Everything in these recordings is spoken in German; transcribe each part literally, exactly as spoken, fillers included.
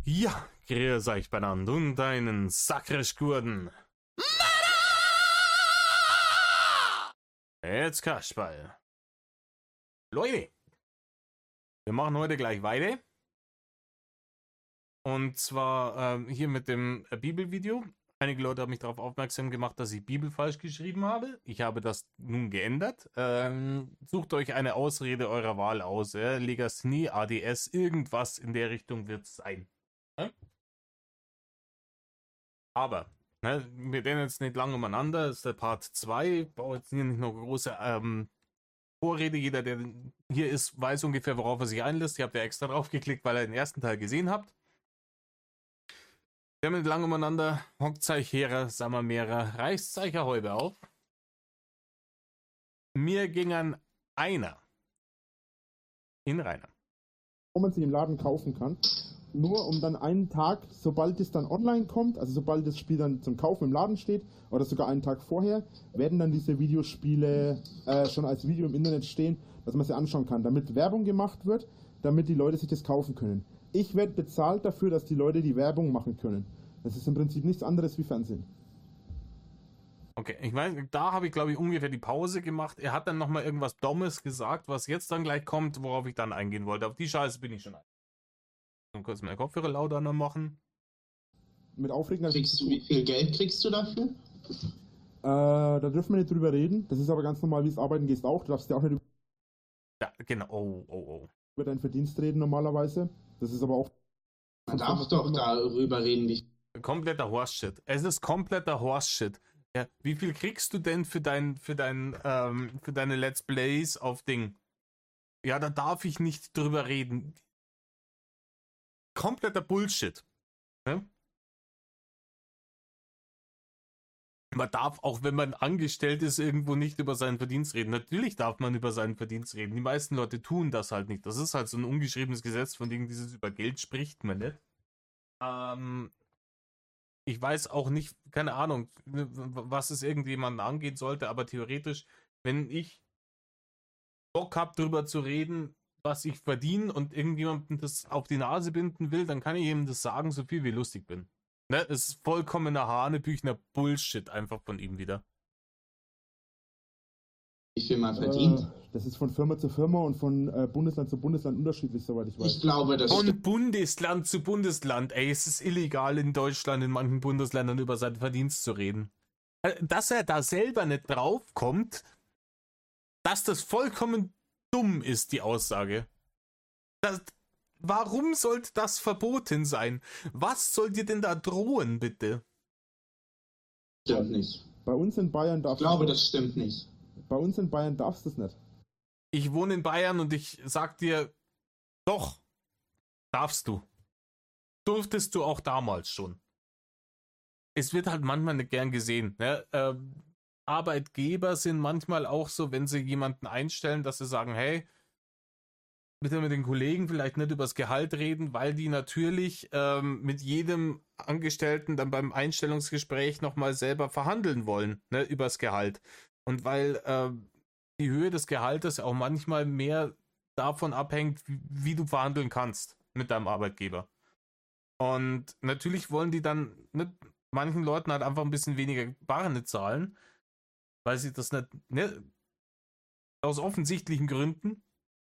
Ja, grüß euch beieinander und einen Sakrisch-Gurden. Jetzt Kasperl. Leute, wir machen heute gleich weiter. Und zwar ähm, hier mit dem äh, Bibelvideo. Einige Leute haben mich darauf aufmerksam gemacht, dass ich Bibel falsch geschrieben habe. Ich habe das nun geändert. Ähm, sucht euch eine Ausrede eurer Wahl aus. Äh? Legasthenie, A D S, irgendwas in der Richtung wird es sein. Äh? Aber, ne, wir reden jetzt nicht lange umeinander. Das ist der Part zwei. Ich brauche jetzt hier nicht noch große ähm, Vorrede. Jeder, der hier ist, weiß ungefähr, worauf er sich einlässt. Ihr habt ja extra drauf geklickt, weil ihr den ersten Teil gesehen habt. Wir haben nicht lange umeinander. Hockzeich herer, Sammermehrer, Reichszeicher Häube auf. Mir gingen einer in Rainer. Wo man sie im Laden kaufen kann. Nur um dann einen Tag, sobald es dann online kommt, also sobald das Spiel dann zum Kaufen im Laden steht, oder sogar einen Tag vorher, werden dann diese Videospiele äh, schon als Video im Internet stehen, dass man sie anschauen kann, damit Werbung gemacht wird, damit die Leute sich das kaufen können. Ich werde bezahlt dafür, dass die Leute die Werbung machen können. Das ist im Prinzip nichts anderes wie Fernsehen. Okay, ich weiß, da habe ich glaube ich ungefähr die Pause gemacht. Er hat dann nochmal irgendwas Dummes gesagt, was jetzt dann gleich kommt, worauf ich dann eingehen wollte. Auf die Scheiße bin ich schon ein. Und kurz meine Kopfhörer lauter noch machen. Mit Aufregen. Kriegst du, wie viel Geld kriegst du dafür? Äh, da dürfen wir nicht drüber reden. Das ist aber ganz normal, wie es arbeiten gehst auch. Du darfst ja auch nicht Ja, genau. Oh, oh, oh. über deinen Verdienst reden normalerweise. Das ist aber auch... Man darf doch darüber reden, wie Kompletter Horse-Shit. Es ist kompletter Horse-Shit. Ja, wie viel kriegst du denn für dein, für dein, ähm, für deine Let's Plays auf Ding? Ja, da darf ich nicht drüber reden. Kompletter Bullshit. Ne? Man darf, auch wenn man angestellt ist, irgendwo nicht über seinen Verdienst reden. Natürlich darf man über seinen Verdienst reden. Die meisten Leute tun das halt nicht. Das ist halt so ein ungeschriebenes Gesetz, von dem dieses über Geld spricht man nicht. Ähm, ich weiß auch nicht, keine Ahnung, was es irgendjemanden angehen sollte, aber theoretisch, wenn ich Bock habe, drüber zu reden, was ich verdiene und irgendjemandem das auf die Nase binden will, dann kann ich ihm das sagen, so viel wie lustig bin. Ne? Es ist vollkommener Hanebüchner Bullshit einfach von ihm wieder. wie viel man verdient. Äh, das ist von Firma zu Firma und von äh, Bundesland zu Bundesland unterschiedlich, soweit ich weiß. Ich glaube, das Von stimmt. Bundesland zu Bundesland, ey, es ist illegal in Deutschland in manchen Bundesländern über seinen Verdienst zu reden. Dass er da selber nicht draufkommt, dass das vollkommen dumm ist, die Aussage. Das, warum sollte das verboten sein? Was soll dir denn da drohen, bitte? Stimmt nicht. Bei uns in Bayern Ich darfst glaube, du das stimmt nicht. Bei uns in Bayern darfst du es nicht. Ich wohne in Bayern und ich sag dir, doch, darfst du. Durftest du auch damals schon. Es wird halt manchmal nicht gern gesehen. Ne? Ähm, Arbeitgeber sind manchmal auch so, wenn sie jemanden einstellen, dass sie sagen, hey, bitte mit den Kollegen vielleicht nicht übers Gehalt reden, weil die natürlich ähm, mit jedem Angestellten dann beim Einstellungsgespräch nochmal selber verhandeln wollen, ne, übers Gehalt. Und weil ähm, die Höhe des Gehaltes auch manchmal mehr davon abhängt, wie, wie du verhandeln kannst mit deinem Arbeitgeber. Und natürlich wollen die dann nicht, manchen Leuten halt einfach ein bisschen weniger Barne zahlen, weil sie das nicht, ne, aus offensichtlichen Gründen.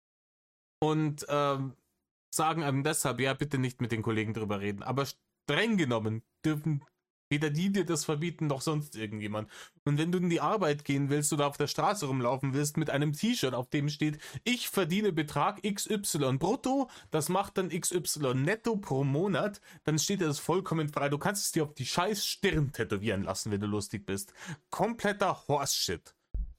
Und ähm, sagen einem deshalb, ja, bitte nicht mit den Kollegen drüber reden. Aber streng genommen dürfen weder die dir das verbieten, noch sonst irgendjemand. Und wenn du in die Arbeit gehen willst oder auf der Straße rumlaufen willst mit einem T-Shirt, auf dem steht, ich verdiene Betrag X Y brutto, das macht dann X Y netto pro Monat, dann steht dir das vollkommen frei. Du kannst es dir auf die scheiß Stirn tätowieren lassen, wenn du lustig bist. Kompletter Horse-Shit.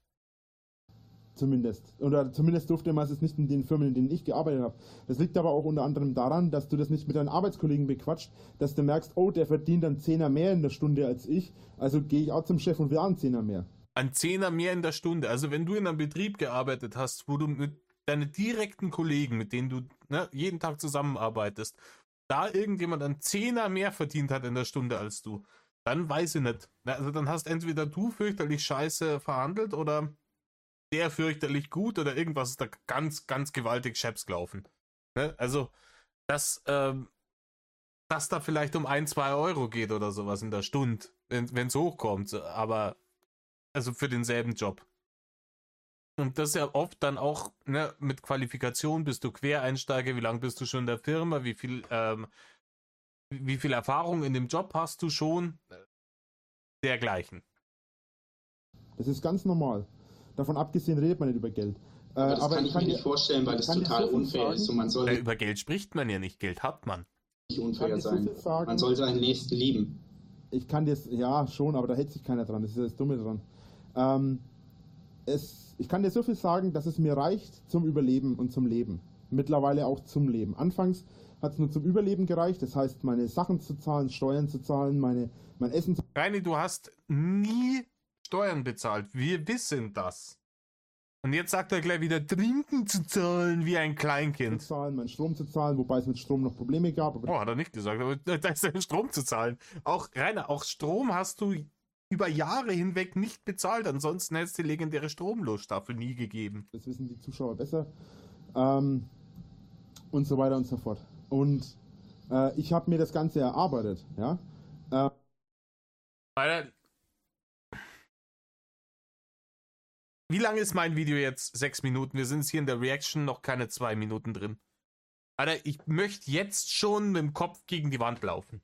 Zumindest. Oder zumindest durfte man es nicht in den Firmen, in denen ich gearbeitet habe. Das liegt aber auch unter anderem daran, dass du das nicht mit deinen Arbeitskollegen bequatscht, dass du merkst, oh, der verdient dann Zehner mehr in der Stunde als ich, also gehe ich auch zum Chef und will auch einen Zehner mehr. Ein Zehner mehr in der Stunde. Also wenn du in einem Betrieb gearbeitet hast, wo du mit deinen direkten Kollegen, mit denen du ne, jeden Tag zusammenarbeitest, da irgendjemand einen Zehner mehr verdient hat in der Stunde als du, dann weiß ich nicht. Also dann hast entweder du fürchterlich scheiße verhandelt oder der fürchterlich gut oder irgendwas ist da ganz, ganz gewaltig scheps gelaufen. Ne? Also, das, ähm, dass da vielleicht um ein, zwei Euro geht oder sowas in der Stunde, wenn es hochkommt, aber also für denselben Job. Und das ist ja oft dann auch, ne, mit Qualifikation, bist du Quereinsteiger, wie lange bist du schon in der Firma, wie viel, ähm, wie viel Erfahrung in dem Job hast du schon, dergleichen. Das ist ganz normal. Davon abgesehen redet man nicht über Geld. Äh, Aber das aber kann ich ich mir dir- nicht vorstellen, weil ich das kann dir total so viel unfair sagen. ist und man soll Ja, über Geld spricht man ja nicht, Geld hat man. nicht kann unfair dir so sein. viel sagen. Man soll seinen Nächsten lieben. Ich kann das, ja, schon, aber da hält sich keiner dran. Das ist ja das Dumme dran. Ähm, es, ich kann dir so viel sagen, dass es mir reicht zum Überleben und zum Leben. Mittlerweile auch zum Leben. Anfangs hat es nur zum Überleben gereicht. Das heißt, meine Sachen zu zahlen, Steuern zu zahlen, meine, mein Essen zu Reini, du hast nie Steuern bezahlt. Wir wissen das. Und jetzt sagt er gleich wieder, trinken zu zahlen wie ein Kleinkind. zahlen, meinen Strom zu zahlen, wobei es mit Strom noch Probleme gab. Aber Oh, hat er nicht gesagt, aber da ist der Strom zu zahlen. Auch, Rainer, auch Strom hast du über Jahre hinweg nicht bezahlt. Ansonsten hätte es die legendäre Stromlosstaffel nie gegeben. das wissen die Zuschauer besser. Ähm, und so weiter und so fort. Und äh, ich habe mir das Ganze erarbeitet. Ja? Äh, Alter, wie lange ist mein Video jetzt? Sechs Minuten. Wir sind jetzt hier in der Reaction noch keine zwei Minuten drin. Alter, ich möchte jetzt schon mit dem Kopf gegen die Wand laufen.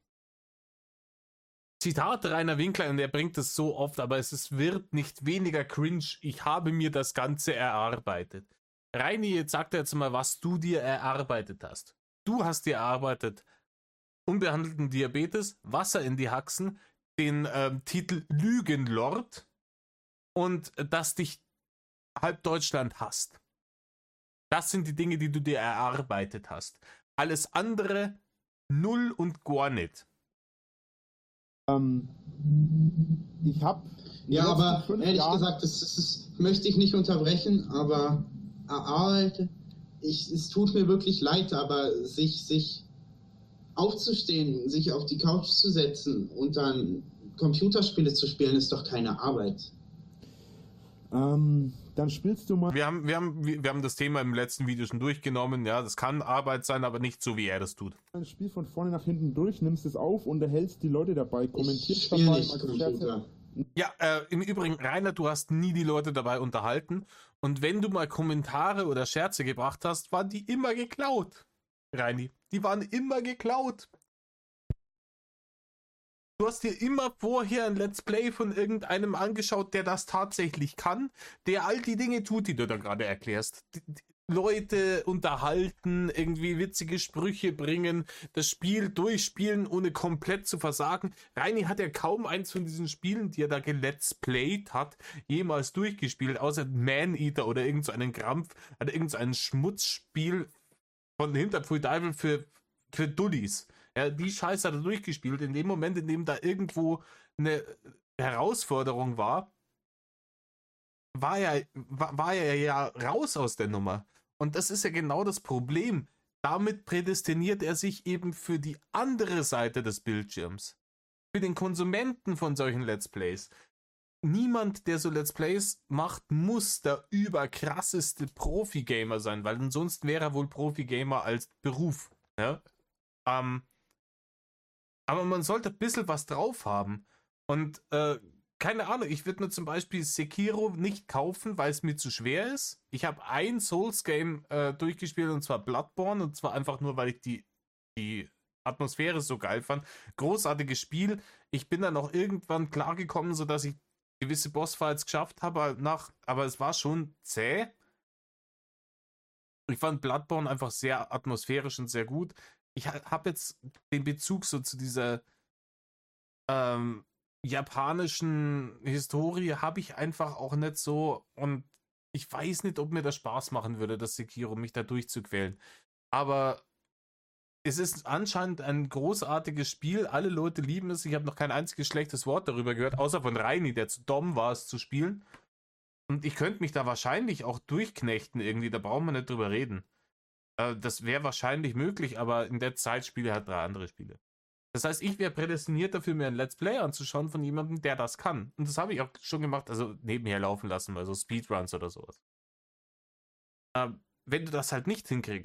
Zitat Rainer Winkler, und er bringt es so oft, aber es ist, wird nicht weniger cringe. Ich habe mir das Ganze erarbeitet. Reini, jetzt sagt er jetzt mal, was du dir erarbeitet hast. Du hast dir erarbeitet unbehandelten Diabetes, Wasser in die Haxen, den ähm, Titel Lügenlord und äh, dass dich halb Deutschland hasst. Das sind die Dinge, die du dir erarbeitet hast. Alles andere null und gar nicht. ähm, ich habe Ja, aber ehrlich gesagt, das, das, das möchte ich nicht unterbrechen, aber erarbeitet, ich, es tut mir wirklich leid, aber sich, sich aufzustehen, sich auf die Couch zu setzen und dann Computerspiele zu spielen, ist doch keine Arbeit. Ähm, dann spielst du mal Wir haben, wir, haben, wir haben das Thema im letzten Video schon durchgenommen. Ja, das kann Arbeit sein, aber nicht so, wie er das tut. ein Spiel von vorne nach hinten durch, nimmst es auf, unterhältst die Leute dabei, Ich kommentierst spiele dabei, nicht machst Scherze. Computer. Ja, äh, im Übrigen, Rainer, du hast nie die Leute dabei unterhalten. Und wenn du mal Kommentare oder Scherze gebracht hast, waren die immer geklaut. Reini, die waren immer geklaut. Du hast dir immer vorher ein Let's Play von irgendeinem angeschaut, der das tatsächlich kann, der all die Dinge tut, die du da gerade erklärst. Die, die Leute unterhalten, irgendwie witzige Sprüche bringen, das Spiel durchspielen, ohne komplett zu versagen. Reini hat ja kaum eins von diesen Spielen, die er da gelet's played hat, jemals durchgespielt, außer Man-Eater oder irgend so einen Krampf, oder irgend so ein Schmutzspiel von Hinterpfui Teufel für, für Dullis. Ja, die Scheiße hat er durchgespielt. In dem Moment, in dem da irgendwo eine Herausforderung war, war er, war, war er ja raus aus der Nummer. Und das ist ja genau das Problem. Damit prädestiniert er sich eben für die andere Seite des Bildschirms. Für den Konsumenten von solchen Let's Plays. Niemand, der so Let's Plays macht, muss der überkrasseste Profi-Gamer sein, weil ansonsten wäre er wohl Profi-Gamer als Beruf. Ja? Ähm, aber man sollte ein bisschen was drauf haben. Und äh, keine Ahnung, ich würde mir zum Beispiel Sekiro nicht kaufen, weil es mir zu schwer ist. Ich habe ein Souls-Game äh, durchgespielt, und zwar Bloodborne, und zwar einfach nur, weil ich die, die Atmosphäre so geil fand. Großartiges Spiel. Ich bin dann auch irgendwann klargekommen, sodass ich gewisse Bossfights geschafft habe, nach, aber es war schon zäh. Ich fand Bloodborne einfach sehr atmosphärisch und sehr gut. Ich habe jetzt den Bezug so zu dieser ähm, japanischen Historie habe ich einfach auch nicht so, und ich weiß nicht, ob mir das Spaß machen würde, das Sekiro, mich da durchzuquälen. Aber es ist anscheinend ein großartiges Spiel, alle Leute lieben es, ich habe noch kein einziges schlechtes Wort darüber gehört, außer von Reini, der zu dumm war, es zu spielen. Und ich könnte mich da wahrscheinlich auch durchknechten irgendwie, da brauchen wir nicht drüber reden. Äh, das wäre wahrscheinlich möglich, aber in der Zeit spiele ich halt drei andere Spiele. Das heißt, ich wäre prädestiniert dafür, mir ein Let's Play anzuschauen von jemandem, der das kann. Und das habe ich auch schon gemacht, also nebenher laufen lassen, also Speedruns oder sowas. Ähm, wenn du das halt nicht hinkriegst,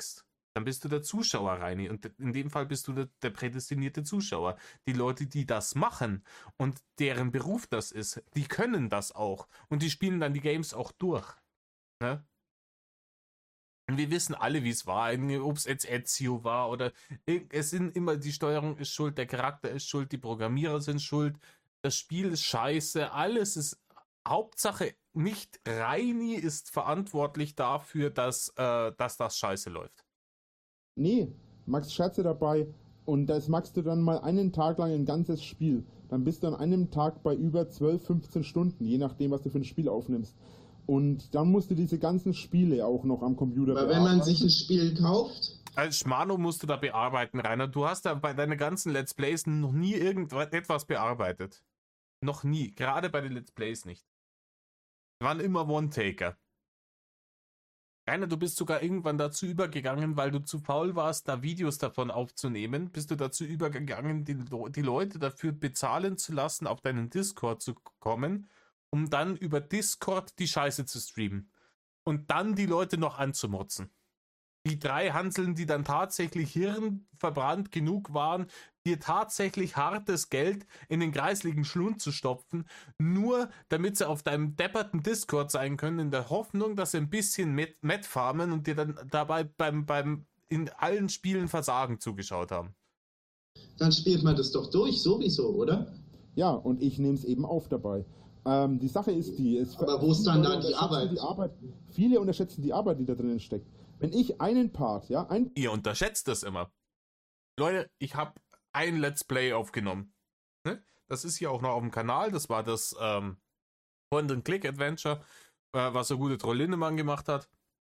Dann bist du der Zuschauer, Reini. Und in dem Fall bist du der, der prädestinierte Zuschauer. Die Leute, die das machen und deren Beruf das ist, die können das auch. Und die spielen dann die Games auch durch. Ne? Und wir wissen alle, wie es war. Ob es jetzt Ezio war oder es sind immer, die Steuerung ist schuld, der Charakter ist schuld, die Programmierer sind schuld, das Spiel ist scheiße, alles ist Hauptsache nicht Reini ist verantwortlich dafür, dass, äh, dass das scheiße läuft. Nee, Max Scherze dabei und das magst du dann mal einen Tag lang ein ganzes Spiel. Dann bist du an einem Tag bei über zwölf, fünfzehn Stunden, je nachdem, was du für ein Spiel aufnimmst. Und dann musst du diese ganzen Spiele auch noch am Computer bearbeiten. Aber wenn man sich ein Spiel kauft... Als Schmano musst du da bearbeiten, Rainer. Du hast da bei deinen ganzen Let's Plays noch nie irgendetwas bearbeitet. Noch nie. Gerade bei den Let's Plays nicht. Waren immer One-Taker. Rainer, du bist sogar irgendwann dazu übergegangen, weil du zu faul warst, da Videos davon aufzunehmen, bist du dazu übergegangen, die, die Leute dafür bezahlen zu lassen, auf deinen Discord zu kommen, um dann über Discord die Scheiße zu streamen. Und dann die Leute noch anzumotzen. Die drei Hanseln, die dann tatsächlich hirnverbrannt genug waren, dir tatsächlich hartes Geld in den kreisligen Schlund zu stopfen, nur damit sie auf deinem depperten Discord sein können, in der Hoffnung, dass sie ein bisschen Met, Met farmen und dir dann dabei beim, beim in allen Spielen Versagen zugeschaut haben. Dann spielt man das doch durch, sowieso, oder? Ja, und ich nehme es eben auf dabei. Ähm, die Sache ist die... Es Aber wo ist dann da die Arbeit? die Arbeit? Viele unterschätzen die Arbeit, die da drinnen steckt. Wenn ich einen Part, ja, ein... Ihr unterschätzt das immer. Leute, ich habe ein Let's Play aufgenommen. Ne? Das ist hier auch noch auf dem Kanal. Das war das ähm, Point-and-Click-Adventure, äh, was so gute Troll Lindemann gemacht hat.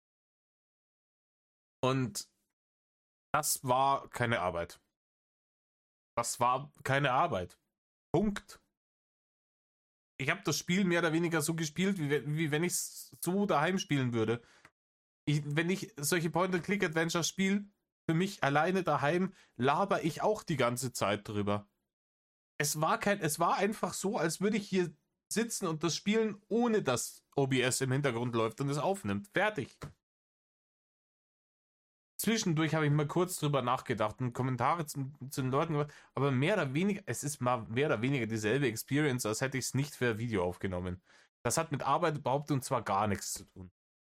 Und das war keine Arbeit. Das war keine Arbeit. Punkt. Ich habe das Spiel mehr oder weniger so gespielt, wie, wie wenn ich es so daheim spielen würde. Ich, wenn ich solche Point-and-Click-Adventures spiele, für mich alleine daheim, laber ich auch die ganze Zeit drüber. Es war kein, es war einfach so, als würde ich hier sitzen und das spielen, ohne dass O B S im Hintergrund läuft und es aufnimmt. Fertig. Zwischendurch habe ich mal kurz drüber nachgedacht und Kommentare zu, zu den Leuten gemacht, aber mehr oder weniger, es ist mal mehr oder weniger dieselbe Experience, als hätte ich es nicht für ein Video aufgenommen. Das hat mit Arbeit überhaupt und zwar gar nichts zu tun.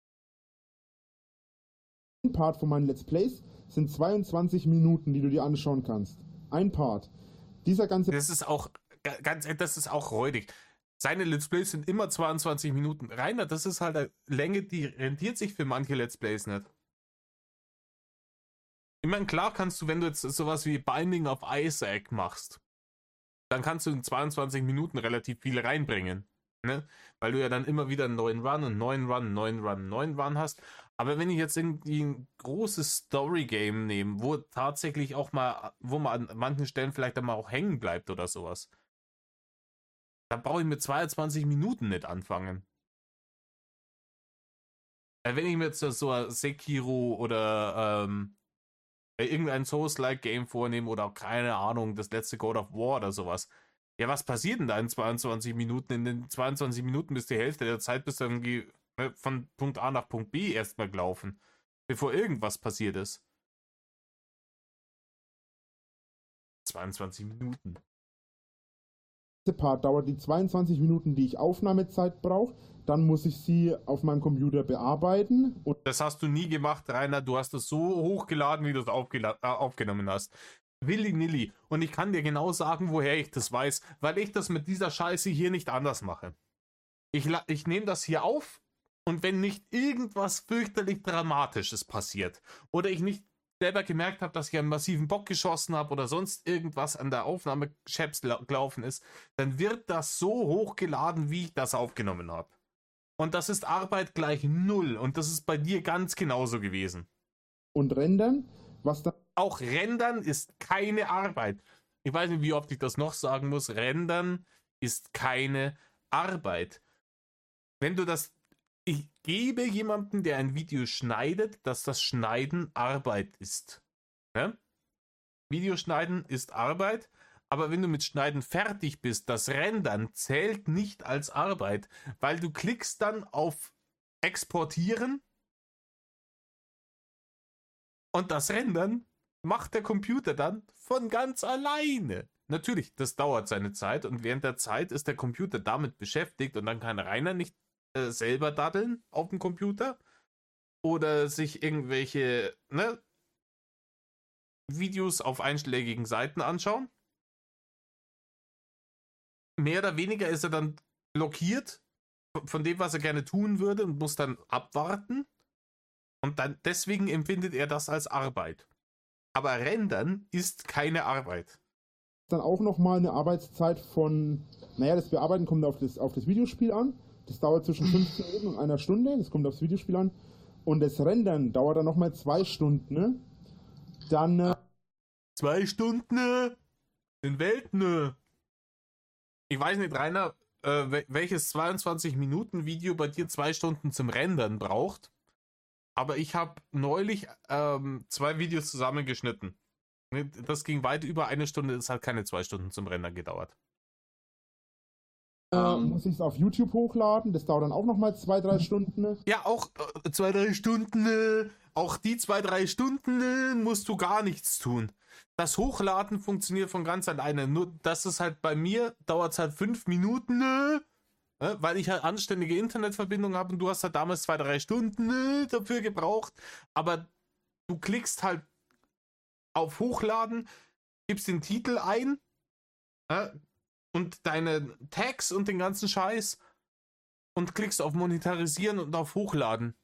Ein Part von meinen Let's Plays sind zweiundzwanzig Minuten, die du dir anschauen kannst. Ein Part. Dieser ganze... Das ist auch, ganz, das ist auch räudig. Seine Let's Plays sind immer zweiundzwanzig Minuten. Rainer, das ist halt eine Länge, die rentiert sich für manche Let's Plays nicht. Ich meine, klar kannst du, wenn du jetzt sowas wie Binding of Isaac machst, dann kannst du in zweiundzwanzig Minuten relativ viel reinbringen. Ne? Weil du ja dann immer wieder einen neuen Run, einen neuen Run, einen neuen Run, einen neuen Run hast. Aber wenn ich jetzt irgendwie ein großes Story-Game nehme, wo tatsächlich auch mal, wo man an manchen Stellen vielleicht dann mal auch hängen bleibt oder sowas, dann brauche ich mit zweiundzwanzig Minuten nicht anfangen. Wenn ich mir jetzt so ein Sekiro oder ähm, irgendein Souls-like-Game vornehme oder auch, keine Ahnung, das letzte God of War oder sowas. Ja, was passiert denn da in zweiundzwanzig Minuten? In den zweiundzwanzig Minuten bis die Hälfte der Zeit bist du irgendwie von Punkt A nach Punkt B erstmal gelaufen, bevor irgendwas passiert ist. zweiundzwanzig Minuten. Der Part dauert die zweiundzwanzig Minuten, die ich Aufnahmezeit brauche. Dann muss ich sie auf meinem Computer bearbeiten. Und das hast du nie gemacht, Rainer. Du hast es so hochgeladen, wie du es aufgela- äh, aufgenommen hast. Willy-nilly. Und ich kann dir genau sagen, woher ich das weiß, weil ich das mit dieser Scheiße hier nicht anders mache. Ich, ich nehme das hier auf und wenn nicht irgendwas fürchterlich Dramatisches passiert oder ich nicht selber gemerkt habe, dass ich einen massiven Bock geschossen habe oder sonst irgendwas an der Aufnahme Chaps gelaufen ist, dann wird das so hochgeladen, wie ich das aufgenommen habe. Und das ist Arbeit gleich null und das ist bei dir ganz genauso gewesen. Und rendern, was da... Auch rendern ist keine Arbeit. Ich weiß nicht, wie oft ich das noch sagen muss. Rendern ist keine Arbeit. Wenn du das... Ich gebe jemandem, der ein Video schneidet, dass das Schneiden Arbeit ist. Ja? Videoschneiden ist Arbeit, aber wenn du mit Schneiden fertig bist, das Rendern zählt nicht als Arbeit, weil du klickst dann auf Exportieren Und das Rendern macht der Computer dann von ganz alleine. Natürlich, das dauert seine Zeit und während der Zeit ist der Computer damit beschäftigt und dann kann Rainer nicht äh, selber daddeln auf dem Computer oder sich irgendwelche ne, Videos auf einschlägigen Seiten anschauen. Mehr oder weniger ist er dann blockiert von dem, was er gerne tun würde und muss dann abwarten. Und dann deswegen empfindet er das als Arbeit. Aber Rendern ist keine Arbeit. Dann auch nochmal eine Arbeitszeit von, naja, das Bearbeiten kommt auf das, auf das Videospiel an. Das dauert zwischen fünfzehn Minuten und einer Stunde. Das kommt aufs Videospiel an. Und das Rendern dauert dann nochmal zwei Stunden. Ne? Dann. Äh, zwei Stunden? Ne? In Welt, ne? Ich weiß nicht, Rainer, äh, welches zweiundzwanzig Minuten Video bei dir zwei Stunden zum Rendern braucht. Aber ich habe neulich ähm, zwei Videos zusammengeschnitten. Das ging weit über eine Stunde, das hat keine zwei Stunden zum Rendern gedauert. Äh, um, muss ich es auf YouTube hochladen, das dauert dann auch nochmal zwei, drei Stunden. Ne? Ja, auch äh, zwei, drei Stunden. Äh, auch die zwei, drei Stunden äh, musst du gar nichts tun. Das Hochladen funktioniert von ganz alleine. Nur, das ist halt bei mir, dauert es halt fünf Minuten, äh, weil ich halt anständige Internetverbindung habe und du hast halt damals zwei, drei Stunden äh, dafür gebraucht. Aber du klickst halt auf Hochladen, gibst den Titel ein äh, und deine Tags und den ganzen Scheiß und klickst auf Monetarisieren und auf Hochladen.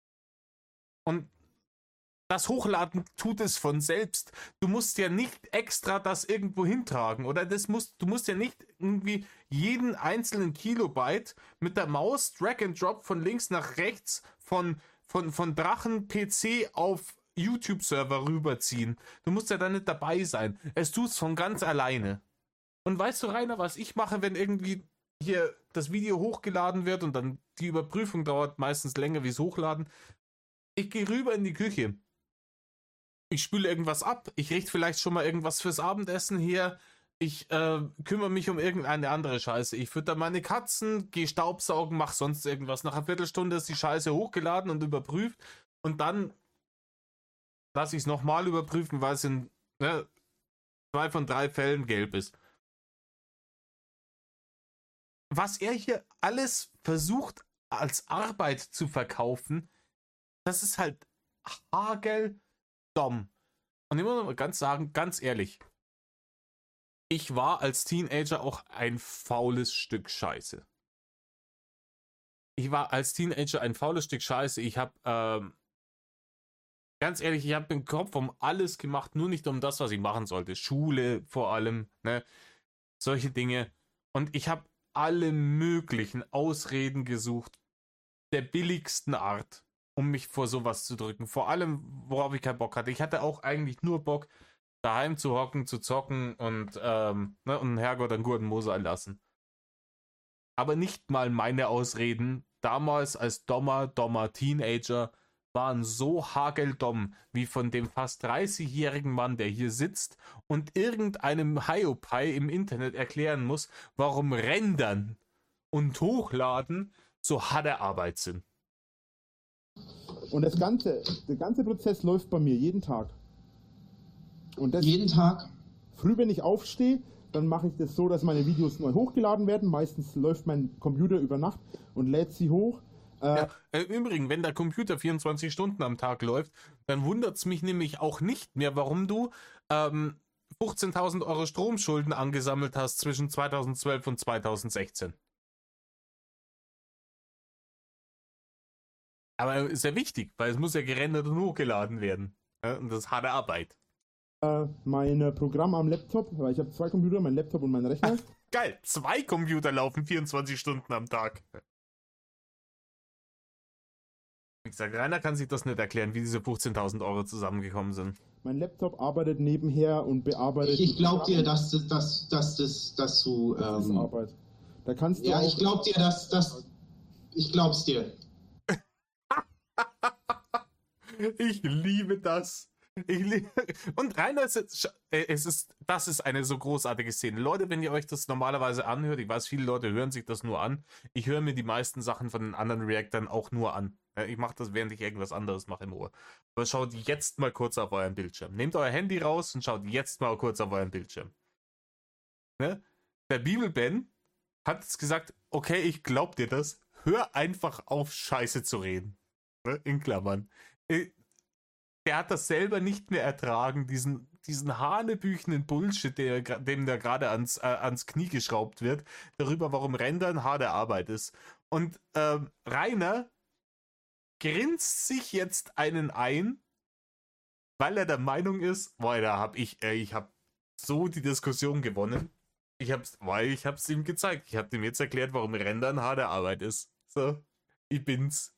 Und das Hochladen tut es von selbst. Du musst ja nicht extra das irgendwo hintragen, oder? Das musst, du musst ja nicht irgendwie jeden einzelnen Kilobyte mit der Maus Drag and Drop von links nach rechts von, von, von Drachen P C auf YouTube-Server rüberziehen. Du musst ja da nicht dabei sein. Es tut's von ganz alleine. Und weißt du, Rainer, was ich mache, wenn irgendwie hier das Video hochgeladen wird und dann die Überprüfung dauert meistens länger wie das Hochladen? Ich gehe rüber in die Küche. Ich spüle irgendwas ab. Ich richte vielleicht schon mal irgendwas fürs Abendessen her. Ich äh, kümmere mich um irgendeine andere Scheiße. Ich fütter meine Katzen, gehe Staubsaugen, mache sonst irgendwas. Nach einer Viertelstunde ist die Scheiße hochgeladen und überprüft. Und dann lasse ich es nochmal überprüfen, weil es in ne, zwei von drei Fällen gelb ist. Was er hier alles versucht als Arbeit zu verkaufen, das ist halt hageldumm. Und ich muss mal ganz sagen, ganz ehrlich, ich war als Teenager auch ein faules Stück Scheiße. Ich war als Teenager ein faules Stück Scheiße. Ich habe, ähm, ganz ehrlich, ich habe im Kopf um alles gemacht, nur nicht um das, was ich machen sollte. Schule vor allem, ne? Solche Dinge. Und ich habe alle möglichen Ausreden gesucht, der billigsten Art, um mich vor sowas zu drücken. Vor allem, worauf ich keinen Bock hatte. Ich hatte auch eigentlich nur Bock, daheim zu hocken, zu zocken und, ähm, ne, und Herrgott an guten Moser lassen. Aber nicht mal meine Ausreden, damals als dummer, dummer Teenager, waren so hageldumm wie von dem fast dreißigjährigen Mann, der hier sitzt und irgendeinem Hiopai im Internet erklären muss, warum Rendern und Hochladen so harte Arbeit sind. Und das ganze, der ganze Prozess läuft bei mir jeden Tag. Und das jeden Tag? Früh, wenn ich aufstehe, dann mache ich das so, dass meine Videos neu hochgeladen werden. Meistens läuft mein Computer über Nacht und lädt sie hoch. Ja, äh, Im Übrigen, wenn der Computer vierundzwanzig Stunden am Tag läuft, dann wundert es mich nämlich auch nicht mehr, warum du ähm, fünfzehntausend Euro Stromschulden angesammelt hast zwischen zweitausendzwölf und zweitausendsechzehn. Aber ist ja wichtig, weil es muss ja gerendert und hochgeladen werden. Ja, und das ist harte Arbeit. Äh, mein Programm am Laptop, weil ich habe zwei Computer, mein Laptop und mein Rechner. Ach, geil, zwei Computer laufen vierundzwanzig Stunden am Tag. Wie gesagt, Rainer kann sich das nicht erklären, wie diese fünfzehntausend Euro zusammengekommen sind. Mein Laptop arbeitet nebenher und bearbeitet... Ich, ich glaube dir, dass, dass, dass, dass, dass, dass du... Ähm, das ist Arbeit. Da kannst du ja, auch, ich glaube dir, dass... dass ich glaub's dir. Ich liebe das. Ich liebe... Und Rainer, es ist, es ist, das ist eine so großartige Szene. Leute, wenn ihr euch das normalerweise anhört, ich weiß, viele Leute hören sich das nur an. Ich höre mir die meisten Sachen von den anderen Reactern auch nur an. Ich mache das, während ich irgendwas anderes mache im Ohr. Aber schaut jetzt mal kurz auf euren Bildschirm. Nehmt euer Handy raus und schaut jetzt mal kurz auf euren Bildschirm. Ne? Der Bibelben hat jetzt gesagt, okay, ich glaub dir das. Hör einfach auf, Scheiße zu reden. Ne? In Klammern. Der hat das selber nicht mehr ertragen, diesen, diesen hanebüchenden Bullshit, der, dem da gerade ans, äh, ans Knie geschraubt wird, darüber, warum Rendern harte Arbeit ist. Und ähm, Rainer grinst sich jetzt einen ein, weil er der Meinung ist, boah, da hab ich, äh, ich hab so die Diskussion gewonnen. Ich hab's, weil ich hab's ihm gezeigt. Ich hab ihm jetzt erklärt, warum Rendern harte Arbeit ist. So, ich bin's.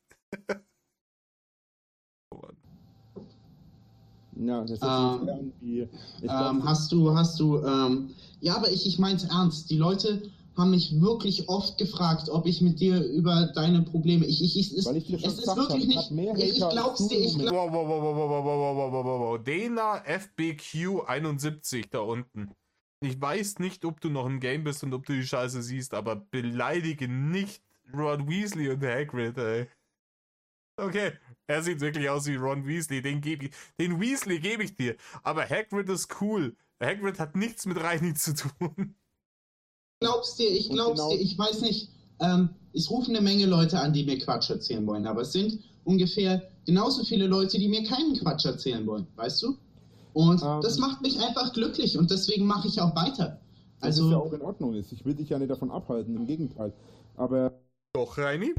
Oh Mann. Ja, das ist ähm, irgendwie. Ähm, hast du, hast du, ähm, ja, aber ich, ich meinte ernst. Die Leute haben mich wirklich oft gefragt, ob ich mit dir über deine Probleme. Ich, ich, ich, es, Weil ich dir schon es ist gesagt wirklich habe, nicht. ich, Ja, ich glaub's dir. Ich glaub, Wow, wow, wow, wow, wow, wow, wow, wow, wow, wow. Dena F B Q einundsiebzig da unten. Ich weiß nicht, ob du noch im Game bist und ob du die Scheiße siehst, aber beleidige nicht Ron Weasley und Hagrid, ey. Okay, er sieht wirklich aus wie Ron Weasley, den gebe ich, den Weasley gebe ich dir. Aber Hagrid ist cool. Hagrid hat nichts mit Reini zu tun. glaub's dir, ich glaub's genau, dir. Ich weiß nicht. Ähm, es rufen eine Menge Leute an, die mir Quatsch erzählen wollen, aber es sind ungefähr genauso viele Leute, die mir keinen Quatsch erzählen wollen, weißt du? Und ähm, das macht mich einfach glücklich und deswegen mache ich auch weiter. Das Also, ist ja auch in Ordnung ist. Ich will dich ja nicht davon abhalten, im Gegenteil. Aber. Doch, Reini?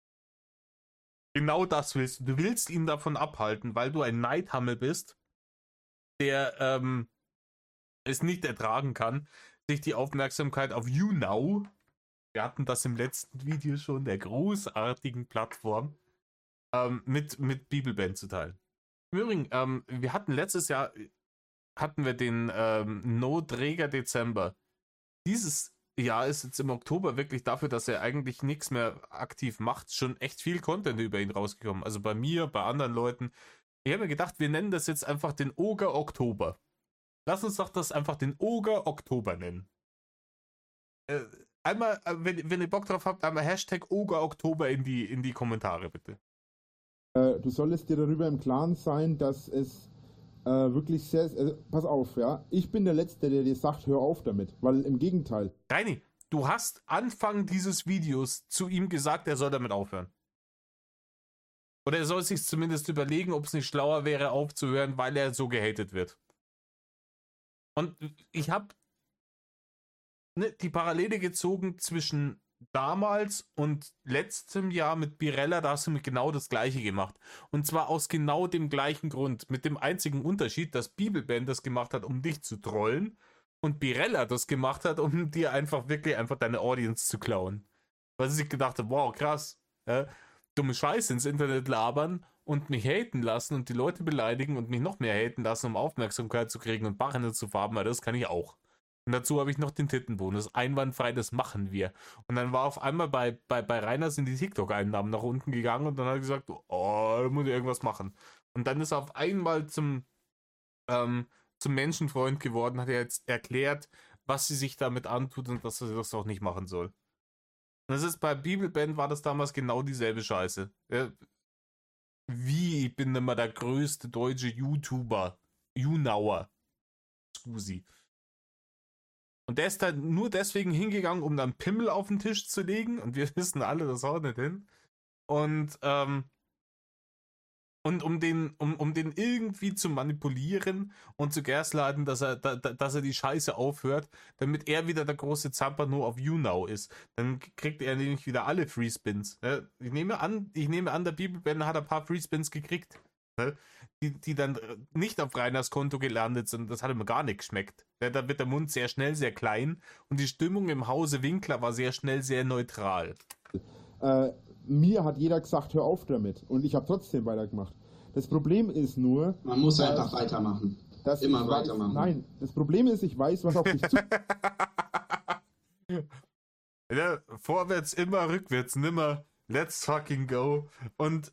Genau das willst du. Du willst ihn davon abhalten, weil du ein Neidhammel bist, der ähm, es nicht ertragen kann, sich die Aufmerksamkeit auf YouNow, wir hatten das im letzten Video schon, der großartigen Plattform, ähm, mit, mit Bibelband zu teilen. Im Übrigen, ähm, wir hatten letztes Jahr, hatten wir den ähm, No-Träger Dezember. Dieses Jahr ist jetzt im Oktober wirklich dafür, dass er eigentlich nichts mehr aktiv macht, schon echt viel Content über ihn rausgekommen. Also bei mir, bei anderen Leuten. Ich habe mir gedacht, wir nennen das jetzt einfach den Oger Oktober. Lass uns doch das einfach den Oger Oktober nennen. Äh, einmal, wenn, wenn ihr Bock drauf habt, einmal Hashtag Oger Oktober in die, in die Kommentare, bitte. Äh, du solltest dir darüber im Klaren sein, dass es äh, wirklich sehr. Also, pass auf, ja. Ich bin der Letzte, der dir sagt, hör auf damit. Weil im Gegenteil. Reini, du hast Anfang dieses Videos zu ihm gesagt, er soll damit aufhören. Oder er soll sich zumindest überlegen, ob es nicht schlauer wäre, aufzuhören, weil er so gehatet wird. Und ich habe ne, die Parallele gezogen zwischen damals und letztem Jahr mit Birella, da hast du mit genau das Gleiche gemacht. Und zwar aus genau dem gleichen Grund. Mit dem einzigen Unterschied, dass Bibelband das gemacht hat, um dich zu trollen und Birella das gemacht hat, um dir einfach wirklich einfach deine Audience zu klauen. Weil sie sich gedacht hat, wow, krass, ja, dumme Scheiße ins Internet labern und mich haten lassen und die Leute beleidigen und mich noch mehr haten lassen, um Aufmerksamkeit zu kriegen und Barren zu farben, weil das kann ich auch. Und dazu habe ich noch den Tittenbonus. Einwandfrei, das machen wir. Und dann war auf einmal bei, bei, bei Rainer sind die TikTok-Einnahmen nach unten gegangen und dann hat er gesagt, oh, da muss ich irgendwas machen. Und dann ist er auf einmal zum, ähm, zum Menschenfreund geworden, hat er jetzt erklärt, was sie sich damit antut und dass er das auch nicht machen soll. Und das ist bei Bibelband war das damals genau dieselbe Scheiße. Ja, wie, ich bin immer der größte deutsche YouTuber. YouNower. Scusi. Und der ist da nur deswegen hingegangen, um dann Pimmel auf den Tisch zu legen. Und wir wissen alle, das haut nicht hin. Und, ähm, und um den, um, um den irgendwie zu manipulieren und zu gaslighten, dass er, da, dass er die Scheiße aufhört, damit er wieder der große Zamper nur auf YouNow ist. Dann kriegt er nämlich wieder alle Free Spins. Ich nehme an, ich nehme an, der Bibelband hat ein paar Free Spins gekriegt. Die, die dann nicht auf Reiners Konto gelandet sind, das hat ihm gar nicht geschmeckt. Da wird der Mund sehr schnell sehr klein und die Stimmung im Hause Winkler war sehr schnell sehr neutral. Äh, mir hat jeder gesagt, hör auf damit. Und ich habe trotzdem weitergemacht. Das Problem ist nur... Man muss dass, einfach weitermachen. Immer weitermachen. Weiß, nein, das Problem ist, ich weiß, was auf dich zu... Ja, vorwärts immer, rückwärts nimmer. Let's fucking go. Und...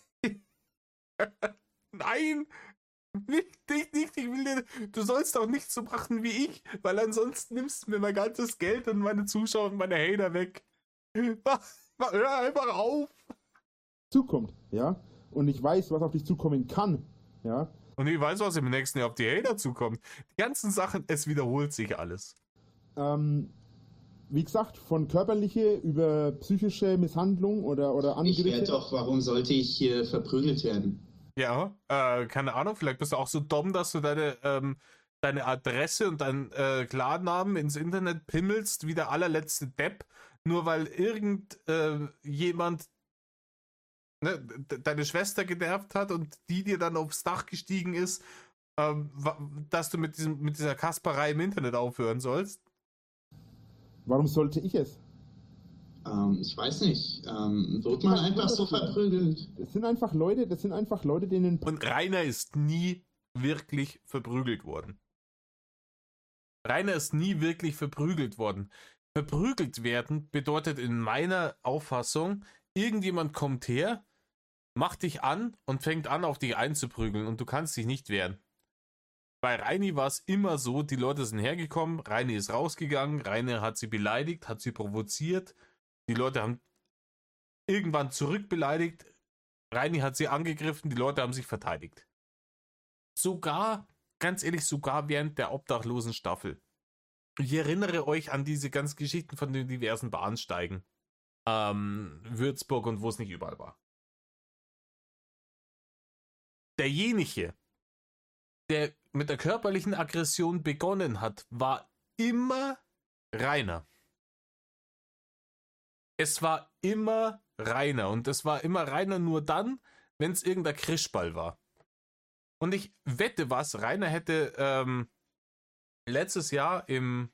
Nein! Nicht, nicht, nicht, ich will dir, du sollst auch nicht so machen wie ich, weil ansonsten nimmst du mir mein ganzes Geld und meine Zuschauer und meine Hater weg. Hör einfach auf! zukommt, ja. Und ich weiß, was auf dich zukommen kann, ja. Und ich weiß, was im nächsten Jahr auf die Hater zukommt. Die ganzen Sachen, es wiederholt sich alles. Ähm, wie gesagt, von körperliche über psychische Misshandlung oder, oder Angriffe. Ich werde doch, warum sollte ich hier verprügelt werden? Ja, äh, keine Ahnung, vielleicht bist du auch so dumm, dass du deine, ähm, deine Adresse und deinen äh, Klarnamen ins Internet pimmelst wie der allerletzte Depp, nur weil irgendjemand äh, ne, deine Schwester genervt hat und die dir dann aufs Dach gestiegen ist, ähm, dass du mit, diesem, mit dieser Kasperei im Internet aufhören sollst. Warum sollte ich es? Ähm, ich weiß nicht. Ähm, wird man einfach so verprügelt? Das sind einfach Leute, das sind einfach Leute, denen... Und Rainer ist nie wirklich verprügelt worden. Rainer ist nie wirklich verprügelt worden. Verprügelt werden bedeutet in meiner Auffassung, irgendjemand kommt her, macht dich an und fängt an, auf dich einzuprügeln und du kannst dich nicht wehren. Bei Reini war es immer so, die Leute sind hergekommen, Reini ist rausgegangen, Reini hat sie beleidigt, hat sie provoziert, die Leute haben irgendwann zurückbeleidigt, Reini hat sie angegriffen, die Leute haben sich verteidigt. Sogar, ganz ehrlich, sogar während der obdachlosen Staffel. Ich erinnere euch an diese ganzen Geschichten von den diversen Bahnsteigen. Ähm, Würzburg und wo es nicht überall war. Derjenige, der mit der körperlichen Aggression begonnen hat, war immer Rainer. Es war immer Rainer und es war immer Rainer nur dann, wenn es irgendein Krischball war. Und ich wette was, Rainer hätte ähm, letztes Jahr im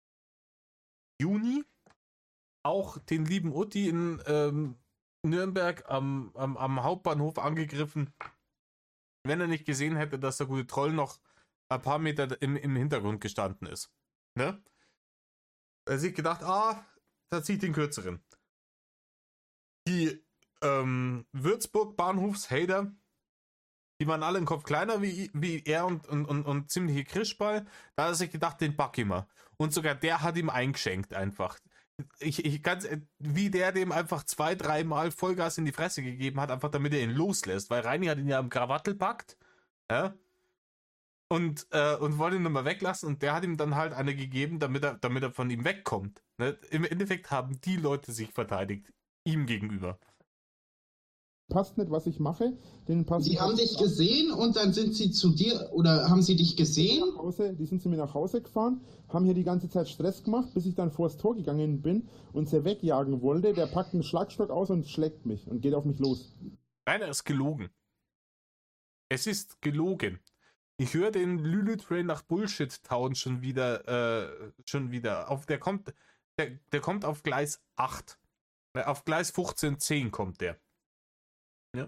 Juni auch den lieben Utti in ähm, Nürnberg am, am, am Hauptbahnhof angegriffen, wenn er nicht gesehen hätte, dass der gute Troll noch ein paar Meter im, im Hintergrund gestanden ist. Ne? Er hat sich gedacht, ah, da zieht den kürzeren. Die ähm, Würzburg-Bahnhofshater, die waren alle im Kopf kleiner wie, wie er und, und, und, und ziemliche Krischball. Da hat er sich gedacht, den pack ich mal. Und sogar der hat ihm eingeschenkt einfach. Ich, ich ganz, wie der dem einfach zwei, dreimal Vollgas in die Fresse gegeben hat, einfach damit er ihn loslässt. Weil Reini hat ihn ja am Krawattel packt. Ja? Und, äh, und wollte ihn nochmal weglassen und der hat ihm dann halt eine gegeben, damit er, damit er von ihm wegkommt. Ne? Im Endeffekt haben die Leute sich verteidigt, ihm gegenüber. Passt nicht, was ich mache. Denen passt Sie haben dich gesehen und dann sind sie zu dir, oder haben sie dich gesehen? Nach Hause, die sind zu mir nach Hause gefahren, haben hier die ganze Zeit Stress gemacht, bis ich dann vors Tor gegangen bin und sie wegjagen wollte. Der packt einen Schlagstock aus und schlägt mich und geht auf mich los. Rainer ist gelogen. Es ist gelogen. Ich höre den Lulu-Train nach Bullshit-Town schon wieder, äh, schon wieder. Auf, der kommt, der, der kommt auf Gleis acht. Auf Gleis fünfzehn zehn kommt der. Ja.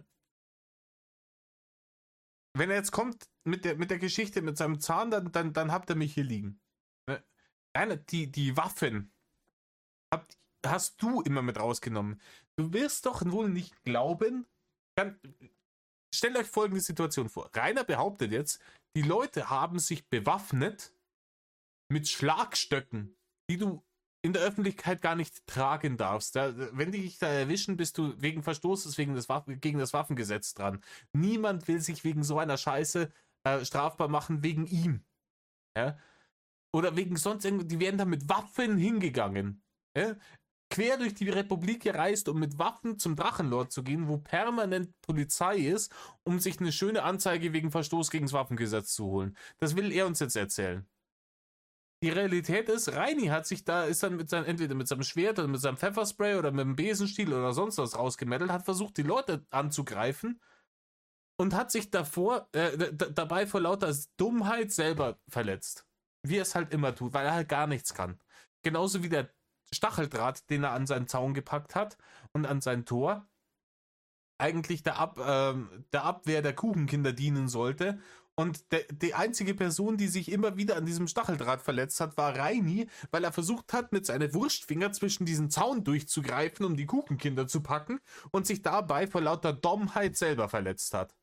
Wenn er jetzt kommt mit der, mit der Geschichte, mit seinem Zahn, dann, dann, dann habt ihr mich hier liegen. Ne? Rainer, die, die Waffen habt, hast du immer mit rausgenommen. Du wirst doch wohl nicht glauben, dann, stellt euch folgende Situation vor. Rainer behauptet jetzt, die Leute haben sich bewaffnet mit Schlagstöcken, die du in der Öffentlichkeit gar nicht tragen darfst. Da, wenn die dich da erwischen, bist du wegen Verstoßes wegen des Waffen, gegen das Waffengesetz dran. Niemand will sich wegen so einer Scheiße äh, strafbar machen, wegen ihm. Ja? Oder wegen sonst irgendwas. Die werden da mit Waffen hingegangen. Ja? Quer durch die Republik gereist, um mit Waffen zum Drachenlord zu gehen, wo permanent Polizei ist, um sich eine schöne Anzeige wegen Verstoß gegen das Waffengesetz zu holen. Das will er uns jetzt erzählen. Die Realität ist, Reini hat sich da, ist dann mit seinem, entweder mit seinem Schwert oder mit seinem Pfefferspray oder mit dem Besenstiel oder sonst was rausgemettelt, hat versucht, die Leute anzugreifen und hat sich davor, äh, d- dabei vor lauter Dummheit selber verletzt. Wie er es halt immer tut, weil er halt gar nichts kann. Genauso wie der Stacheldraht, den er an seinen Zaun gepackt hat und an sein Tor, eigentlich der, Ab, ähm, der Abwehr der Kuchenkinder dienen sollte. Und der, die einzige Person, die sich immer wieder an diesem Stacheldraht verletzt hat, war Reini, weil er versucht hat, mit seinen Wurstfinger zwischen diesen Zaun durchzugreifen, um die Kuchenkinder zu packen und sich dabei vor lauter Dummheit selber verletzt hat.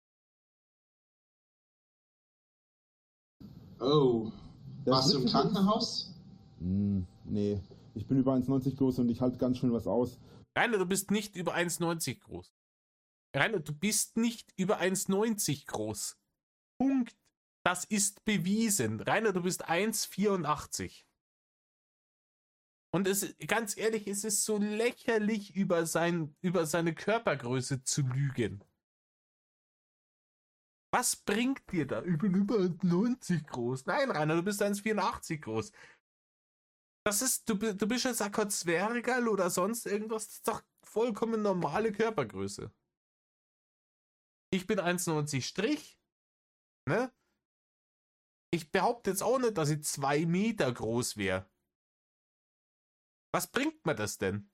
Oh. Das Warst du im wissen Krankenhaus? Hm, nee, ich bin über eins neunzig groß und ich halte ganz schön was aus. Rainer, du bist nicht über eins neunzig groß. Rainer, du bist nicht über eins neunzig groß. Punkt. Das ist bewiesen. Rainer, du bist eins vierundachtzig. Und es, ganz ehrlich, es ist so lächerlich, über, sein, über seine Körpergröße zu lügen. Was bringt dir da? Ich bin über eins neunzig groß. Nein, Rainer, du bist eins vierundachtzig groß. Das ist, du, du bist jetzt ein Zwergerl oder sonst irgendwas. Das ist doch vollkommen normale Körpergröße. Ich bin eins neunzig Strich. Ne? Ich behaupte jetzt auch nicht, dass ich zwei Meter groß wäre. Was bringt mir das denn?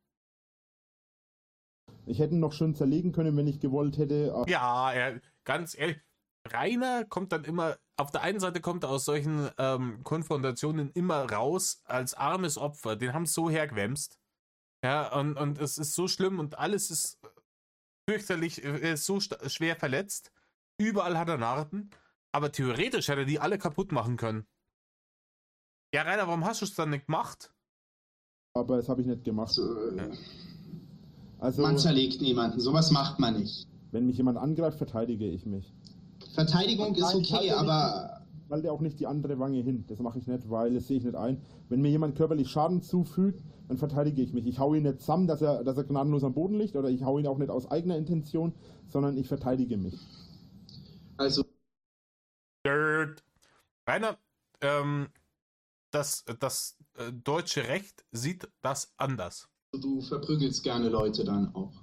Ich hätte ihn noch schon zerlegen können, wenn ich gewollt hätte. Ja, er, ganz ehrlich, Rainer kommt dann immer, auf der einen Seite kommt er aus solchen ähm, Konfrontationen immer raus als armes Opfer. Den haben so hergewämst. Ja, und, und es ist so schlimm und alles ist fürchterlich, er ist so schwer verletzt. Überall hat er Narben. Aber theoretisch hätte er die alle kaputt machen können. Ja, Rainer, warum hast du es dann nicht gemacht? Aber das habe ich nicht gemacht. Also, Ja. Also, man zerlegt niemanden, sowas macht man nicht. wenn mich jemand angreift, verteidige ich mich. Verteidigung ist Nein, ich okay, halte aber nicht, halte auch nicht die andere Wange hin. Das mache ich nicht, weil das sehe ich nicht ein. Wenn mir jemand körperlich Schaden zufügt, dann verteidige ich mich. Ich hau ihn nicht zusammen, dass er, dass er gnadenlos am Boden liegt, oder ich hau ihn auch nicht aus eigener Intention, sondern ich verteidige mich. also Dirt. Rainer, ähm, das, das äh, deutsche Recht sieht das anders. du verprügelst gerne Leute dann auch.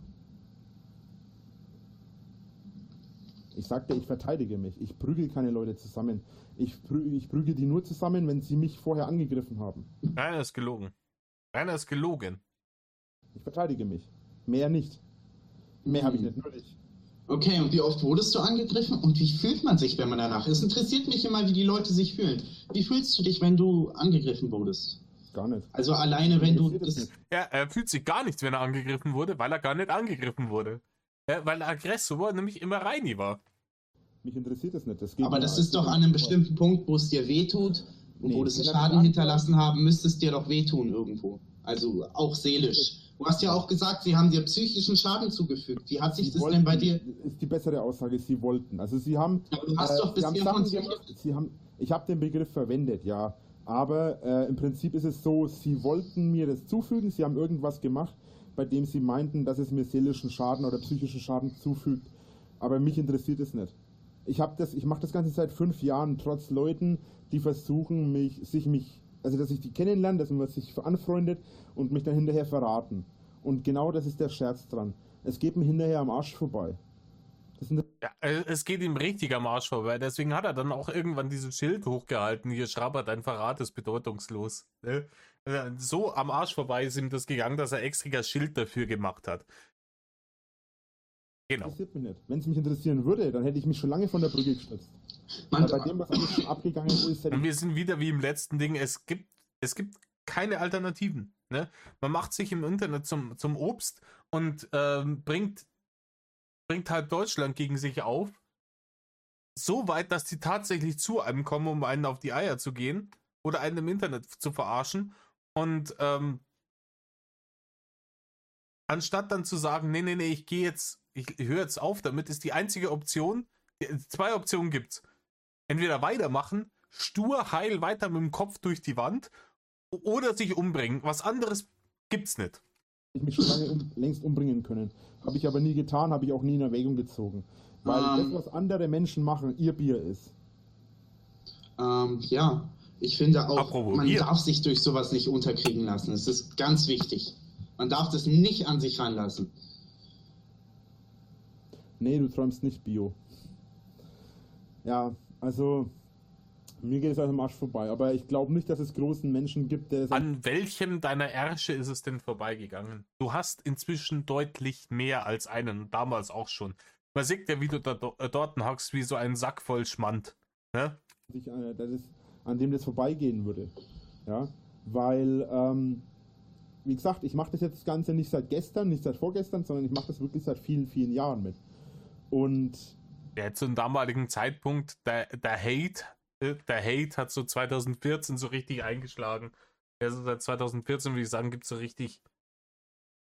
Ich sagte, ich verteidige mich. Ich prügel keine Leute zusammen. Ich, prü ich prügel die nur zusammen, wenn sie mich vorher angegriffen haben. Rainer ist gelogen. Rainer ist gelogen. Ich verteidige mich. Mehr nicht. Mehr Hm. habe ich nicht nötig. Okay, und wie oft wurdest du angegriffen und wie fühlt man sich, wenn man danach? Es interessiert mich immer, wie die Leute sich fühlen. Wie fühlst du dich, wenn du angegriffen wurdest? Gar nicht. Also alleine, wenn du Interessiert es das, nicht. Ja, er fühlt sich gar nichts, wenn er angegriffen wurde, weil er gar nicht angegriffen wurde. Ja, weil der Aggressor nämlich immer Reini war. Mich interessiert es nicht. Das geht aber mir das als ist doch Kind an einem vorbei. bestimmten Punkt, wo es dir wehtut und Nee, wo das einen wenn er Schaden mich hinterlassen haben, müsste es dir doch wehtun irgendwo. Also auch seelisch. Du hast ja auch gesagt, sie haben dir psychischen Schaden zugefügt. Wie hat sich Sie das wollten, denn bei dir... ist die bessere Aussage, sie wollten. Also sie haben, Aber du hast äh, doch sie haben bisher Sachen von gemacht, sie haben, ich habe den Begriff verwendet, ja. Aber äh, im Prinzip ist es so, sie wollten mir das zufügen, sie haben irgendwas gemacht, bei dem sie meinten, dass es mir seelischen Schaden oder psychischen Schaden zufügt. Aber mich interessiert es nicht. Ich habe das, ich mache das Ganze seit fünf Jahren, trotz Leuten, die versuchen, mich, sich mich, also dass ich die kennenlerne, dass man sich anfreundet und mich dann hinterher verraten. Und genau das ist der Scherz dran. Es geht mir hinterher am Arsch vorbei. Das sind Ja, äh, es geht ihm richtig am Arsch vorbei. Deswegen hat er dann auch irgendwann dieses Schild hochgehalten. Hier, Schraber, dein Verrat ist bedeutungslos. Ne? Äh, So am Arsch vorbei ist ihm das gegangen, dass er extra das Schild dafür gemacht hat. Genau. interessiert mich nicht. Wenn es mich interessieren würde, dann hätte ich mich schon lange von der Brücke gestürzt. Man, Aber bei dem, was alles schon abgegangen ist, hätte Und ich wir sind wieder wie im letzten Ding. Es gibt, es gibt keine Alternativen. Ne? Man macht sich im Internet zum, zum Obst und ähm, bringt, bringt halt Deutschland gegen sich auf. So weit, dass die tatsächlich zu einem kommen, um einen auf die Eier zu gehen oder einen im Internet zu verarschen. Und ähm, anstatt dann zu sagen, nee, nee, nee, ich gehe jetzt, ich höre jetzt auf, damit ist die einzige Option, zwei Optionen gibt's. Entweder weitermachen, stur, heil, weiter mit dem Kopf durch die Wand oder sich umbringen. Was anderes gibt's nicht. mich schon lange um, längst umbringen können. Habe ich aber nie getan, habe ich auch nie in Erwägung gezogen. Weil Ähm. das, was andere Menschen machen, ihr Bier ist. ähm, ja, ich finde auch, Apropos man Bier. darf sich durch sowas nicht unterkriegen lassen. Es ist ganz wichtig. Man darf das nicht an sich ranlassen. Nee, du träumst nicht Bio. Ja, also mir geht es halt am Arsch vorbei. Aber ich glaube nicht, dass es großen Menschen gibt, der sagt, An welchem deiner Ärsche ist es denn vorbeigegangen? Du hast inzwischen deutlich mehr als einen und damals auch schon. Man sieht ja, wie du da do- äh, dort hackst, wie so ein Sack voll Schmand. Ne? sich, äh, dass es, an dem das vorbeigehen würde. Ja, weil, ähm, wie gesagt, ich mache das jetzt das Ganze nicht seit gestern, nicht seit vorgestern, sondern ich mache das wirklich seit vielen, vielen Jahren mit. Und Ja, zum damaligen Zeitpunkt, der, der Hate, äh, der Hate hat so zwanzig vierzehn so richtig eingeschlagen. Also seit zwanzig vierzehn würde ich sagen, gibt es so richtig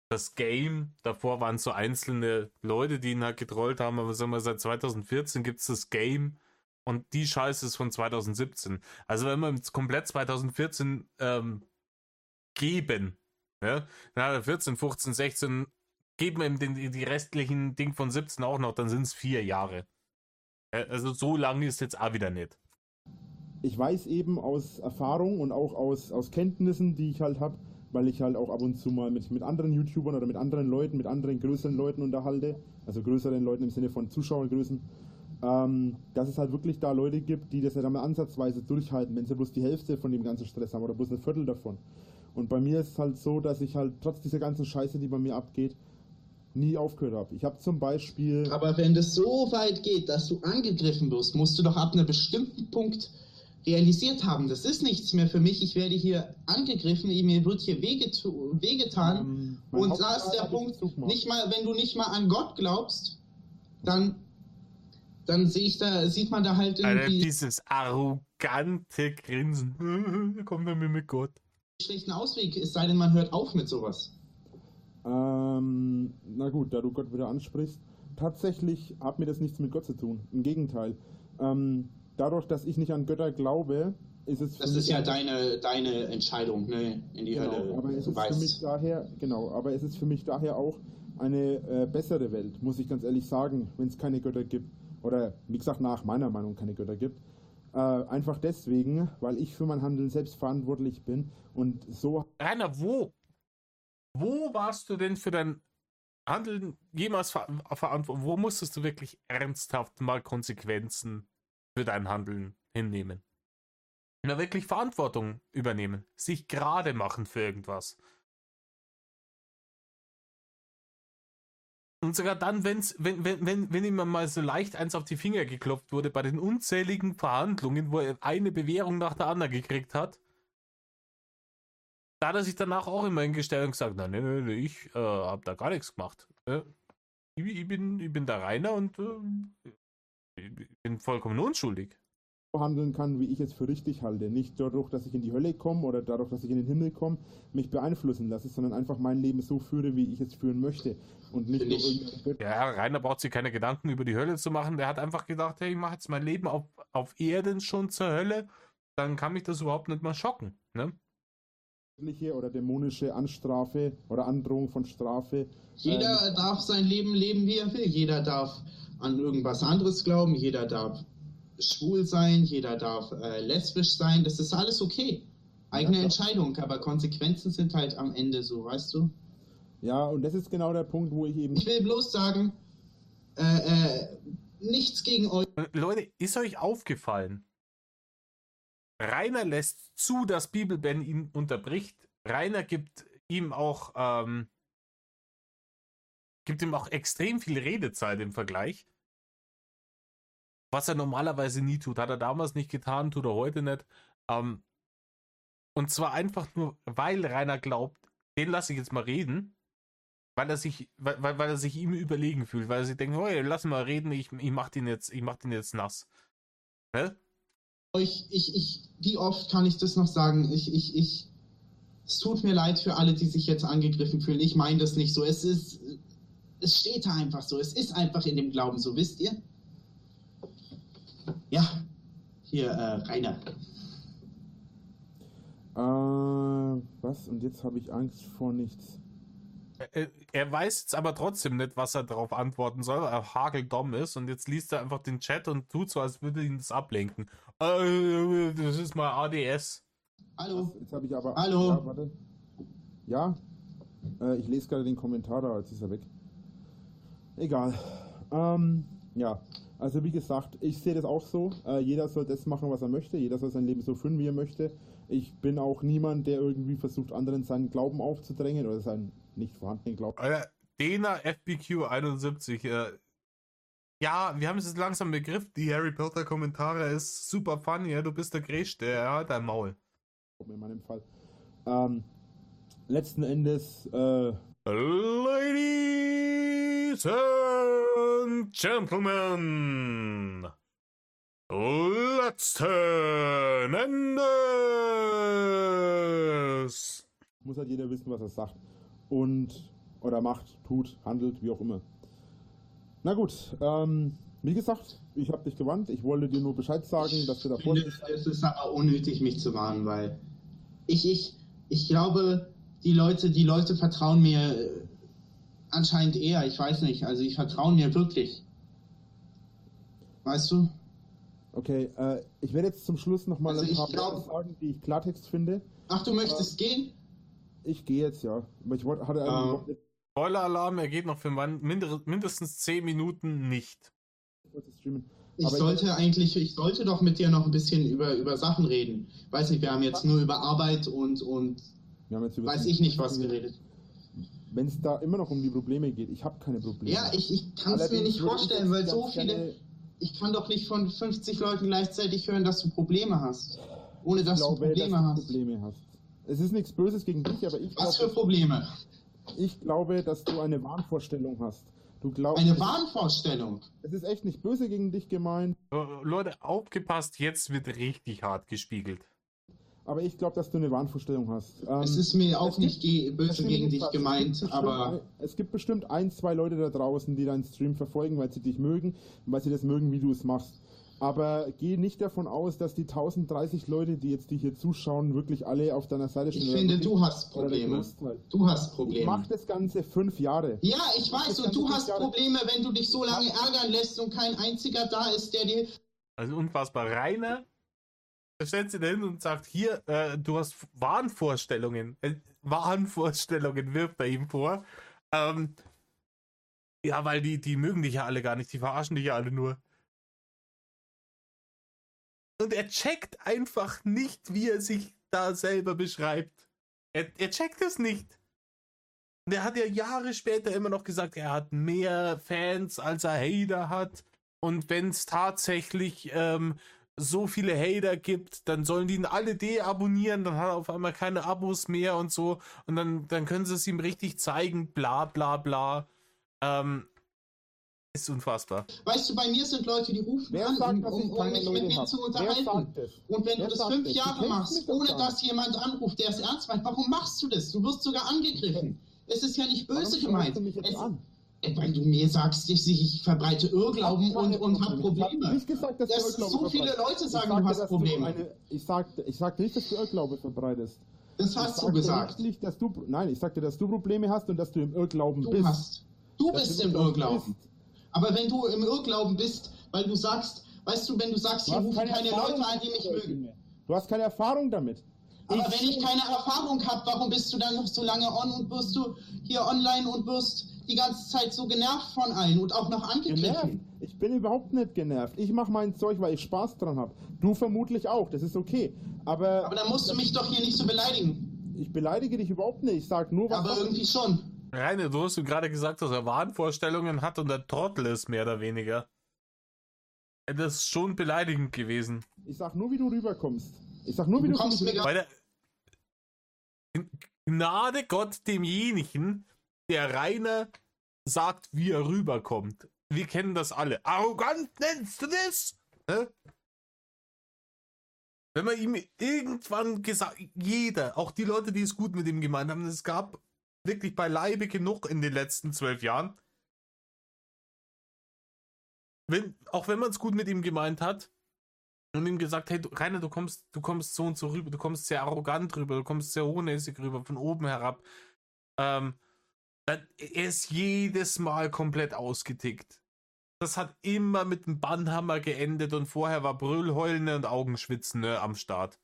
das Game, davor waren so einzelne Leute, die ihn halt getrollt haben, aber sagen wir, seit zweitausendvierzehn gibt es das Game und die Scheiße ist von zweitausendsiebzehn. Also wenn wir jetzt komplett zweitausendvierzehn ähm, geben, ja, dann hat er vierzehn, fünfzehn, sechzehn, geben wir ihm den, die restlichen Ding von siebzehn auch noch, dann sind es vier Jahre. Ja, also so lange ist jetzt auch wieder nicht. Ich weiß eben aus Erfahrung und auch aus, aus Kenntnissen, die ich halt habe, weil ich halt auch ab und zu mal mit, mit anderen YouTubern oder mit anderen Leuten, mit anderen größeren Leuten unterhalte, also größeren Leuten im Sinne von Zuschauergrößen, ähm, dass es halt wirklich da Leute gibt, die das nicht einmal ansatzweise durchhalten, wenn sie bloß die Hälfte von dem ganzen Stress haben oder bloß ein Viertel davon. Und bei mir ist es halt so, dass ich halt trotz dieser ganzen Scheiße, die bei mir abgeht, nie aufgehört habe. Ich habe zum Beispiel... Aber wenn das so weit geht, dass du angegriffen wirst, musst du doch ab einem bestimmten Punkt realisiert haben, das ist nichts mehr für mich, ich werde hier angegriffen, mir wird hier wehgetu- wehgetan um, und da ist der Punkt, nicht mal, wenn du nicht mal an Gott glaubst, dann dann sehe ich da, sieht man da halt irgendwie... Alter, dieses arrogante Grinsen, kommt er mir mit Gott. Schlechten Ausweg, es sei denn, man hört auf mit sowas. Ähm, na gut, da du Gott wieder ansprichst, tatsächlich hat mir das nichts mit Gott zu tun, im Gegenteil. Ähm, dadurch, dass ich nicht an Götter glaube, ist es... Das ist ja deine, deine Entscheidung, ne, in die genau, Hölle. Aber es du ist weißt. für mich daher, genau, aber es ist für mich daher auch eine äh, bessere Welt, muss ich ganz ehrlich sagen, wenn es keine Götter gibt. Oder, wie gesagt, nach meiner Meinung keine Götter gibt. Äh, einfach deswegen, weil ich für mein Handeln selbst verantwortlich bin und so... Rainer, wo? Wo warst du denn für dein Handeln jemals ver verantwortlich? Wo musstest du wirklich ernsthaft mal Konsequenzen für dein Handeln hinnehmen? Na, wirklich Verantwortung übernehmen. Sich gerade machen für irgendwas. Und sogar dann, wenn's, wenn, wenn, wenn, wenn ihm mal so leicht eins auf die Finger geklopft wurde, bei den unzähligen Verhandlungen, wo er eine Bewährung nach der anderen gekriegt hat, da hat er sich danach auch immer hingestellt und gesagt, nein, nein, nein, ich äh, habe da gar nichts gemacht. Äh, ich, ich, bin, ich bin der Rainer und äh, ich bin vollkommen unschuldig. handeln kann, wie ich es für richtig halte. Nicht dadurch, dass ich in die Hölle komme oder dadurch, dass ich in den Himmel komme, mich beeinflussen lasse, sondern einfach mein Leben so führe, wie ich es führen möchte. Und nicht nur irgendwie... Ja, Rainer braucht sich keine Gedanken über die Hölle zu machen. Der hat einfach gedacht, hey, ich mache jetzt mein Leben auf, auf Erden schon zur Hölle. Dann kann mich das überhaupt nicht mal schocken. Ne? Oder dämonische Anstrafe oder Androhung von Strafe. Jeder ähm, darf sein Leben leben, wie er will. Jeder darf an irgendwas anderes glauben. Jeder darf schwul sein, jeder darf äh, lesbisch sein, das ist alles okay. Eigene ja, Entscheidung, aber Konsequenzen sind halt am Ende so, weißt du? Ja, und das ist genau der Punkt, wo ich eben... Ich will bloß sagen, äh, äh, nichts gegen euch. Leute, ist euch aufgefallen? Rainer lässt zu, dass Bibelben ihn unterbricht. Rainer gibt ihm auch, ähm, gibt ihm auch extrem viel Redezeit im Vergleich. Was er normalerweise nie tut. Hat er damals nicht getan, tut er heute nicht. Ähm, und zwar einfach nur, weil Rainer glaubt, den lasse ich jetzt mal reden, weil er sich, weil, weil er sich ihm überlegen fühlt, weil er sich denkt, hey, lass ihn mal reden, ich, ich mach den jetzt, ich mach den jetzt nass. Ne? Ich, ich, ich, wie oft kann ich das noch sagen? Ich, ich, ich, es tut mir leid für alle, die sich jetzt angegriffen fühlen. Ich meine das nicht so. Es ist, es steht da einfach so. Es ist einfach in dem Glauben so, wisst ihr? Ja, hier, äh, Rainer. Äh, was? Und jetzt habe ich Angst vor nichts. Er, er weiß jetzt aber trotzdem nicht, was er darauf antworten soll, weil er hageldumm ist und jetzt liest er einfach den Chat und tut so, als würde ihn das ablenken. Äh, das ist mal A D S. Hallo. Was? Jetzt habe ich aber... Hallo. Ja, warte. Ja? Äh, ich lese gerade den Kommentar da, jetzt ist er weg. Egal. Ähm, ja. Also wie gesagt, ich sehe das auch so. Äh, jeder soll das machen, was er möchte. Jeder soll sein Leben so führen, wie er möchte. Ich bin auch niemand, der irgendwie versucht, anderen seinen Glauben aufzudrängen oder seinen nicht vorhandenen Glauben. Alter, Dena F B Q einundsiebzig. Äh, ja, wir haben es jetzt langsam begriffen. Die Harry Potter Kommentare ist super funny. Ja, du bist der Größte. Ja, dein Maul. In meinem Fall. Ähm, letzten Endes. Äh, Ladies and Gentlemen, letzten Endes muss halt jeder wissen, was er sagt. Und Oder macht, tut, handelt, wie auch immer. Na gut, ähm, wie gesagt, ich habe dich gewarnt. Ich wollte dir nur Bescheid sagen, dass du da vorsichtig bist. Es ist aber unnötig, mich zu warnen, weil ich, ich, ich glaube, die Leute, die Leute vertrauen mir anscheinend eher. Ich weiß nicht. Also, ich vertraue mir wirklich. Weißt du? Okay, äh, ich werde jetzt zum Schluss nochmal Also ein paar glaub... Worte sagen, die ich Klartext finde. Ach, du möchtest äh, gehen? Ich gehe jetzt, ja. Aber ich wollte, hatte uh. Spoiler-Alarm, er geht noch für mindestens zehn Minuten nicht. Ich Aber sollte ich... eigentlich, ich sollte doch mit dir noch ein bisschen über, über Sachen reden. Weiß nicht, wir haben jetzt nur über Arbeit und, und wir haben jetzt über weiß ich nicht was geredet. Wenn es da immer noch um die Probleme geht, ich habe keine Probleme. Ja, ich, ich kann es mir nicht vorstellen, weil so viele... Ich kann doch nicht von fünfzig Leuten gleichzeitig hören, dass du Probleme hast. Ohne dass glaube, du Probleme dass du hast. Probleme hast. Es ist nichts Böses gegen dich, aber ich Was glaube, für Probleme? Ich glaube, dass du eine Wahnvorstellung hast. Du glaubst, eine Wahnvorstellung? Es ist echt nicht böse gegen dich gemeint. Leute, aufgepasst, jetzt wird richtig hart gespiegelt. Aber ich glaube, dass du eine Wahnvorstellung hast. Ähm, es ist mir auch nicht gibt, böse gegen dich gemeint, bestimmt, aber... Es gibt bestimmt ein, zwei Leute da draußen, die deinen Stream verfolgen, weil sie dich mögen und weil sie das mögen, wie du es machst. Aber geh nicht davon aus, dass die tausenddreißig Leute, die jetzt die hier zuschauen, wirklich alle auf deiner Seite stehen. Ich finde, du hast Probleme. Du hast Probleme. Ich mach das Ganze fünf Jahre. Ja, ich weiß, und du hast Probleme, wenn du dich so lange ärgern lässt und kein einziger da ist, der dir... Also unfassbar. Rainer stellt sie hin und sagt, hier, äh, du hast Wahnvorstellungen. Äh, Wahnvorstellungen wirft er ihm vor. Ähm, ja, weil die, die mögen dich ja alle gar nicht, die verarschen dich ja alle nur. Und er checkt einfach nicht, wie er sich da selber beschreibt. Er, er checkt es nicht. Und er hat ja Jahre später immer noch gesagt, er hat mehr Fans, als er Hater hat. Und wenn es tatsächlich ähm, so viele Hater gibt, dann sollen die ihn alle deabonnieren, dann hat er auf einmal keine Abos mehr und so. Und dann, dann können sie es ihm richtig zeigen, bla bla bla. Ähm, ist unfassbar. Weißt du, bei mir sind Leute, die rufen Wer an, sagt, um, um, um mich mit mir zu unterhalten. Und wenn Wer du das fünf das? Jahre machst, ohne sagen. dass jemand anruft, der es ernst meint, warum machst du das? Du wirst sogar angegriffen. Es ist ja nicht böse gemeint. Es, weil du mir sagst, ich, ich verbreite Irrglauben und, und habe Probleme. Nicht gesagt, dass das du so viele Leute sagen, sagte, du hast Probleme. Du eine, ich, sagte, ich sagte nicht, dass du Irrglaube verbreitest. Das hast du gesagt. Nicht, dass du, nein, ich sagte, dass du Probleme hast und dass du im Irrglauben du bist. Hast. Du bist im Irrglauben. Bist. Aber wenn du im Irrglauben bist, weil du sagst, weißt du, wenn du sagst, hier rufen keine Leute an, die mich mögen. Du hast keine Erfahrung damit. Aber ich wenn ich keine Erfahrung habe, warum bist du dann noch so lange on und wirst du hier online und wirst die ganze Zeit so genervt von allen und auch noch angegriffen? Genervt? Ich bin überhaupt nicht genervt. Ich mache mein Zeug, weil ich Spaß dran habe. Du vermutlich auch, das ist okay. Aber, Aber dann musst du mich doch hier nicht so beleidigen. Ich beleidige dich überhaupt nicht. Ich sag nur, was... Aber irgendwie schon. Rainer, du hast ihm gerade gesagt, dass er Wahnvorstellungen hat und der Trottel ist, mehr oder weniger. Das ist schon beleidigend gewesen. Ich sag nur, wie du rüberkommst. Ich sag nur, wie du, du kommst. Mir Bei der Gnade Gott demjenigen, der Rainer sagt, wie er rüberkommt. Wir kennen das alle. Arrogant nennst du das? Ne? Wenn man ihm irgendwann gesagt, jeder, auch die Leute, die es gut mit ihm gemeint haben, es gab wirklich beileibe genug in den letzten zwölf Jahren. Wenn, auch wenn man es gut mit ihm gemeint hat und ihm gesagt, hey, du, Rainer, du kommst, du kommst so und so rüber, du kommst sehr arrogant rüber, du kommst sehr hochnäsig rüber, von oben herab. Ähm, dann, er ist jedes Mal komplett ausgetickt. Das hat immer mit einem Bannhammer geendet und vorher war Brüllheulende und Augenschwitzen ne, am Start.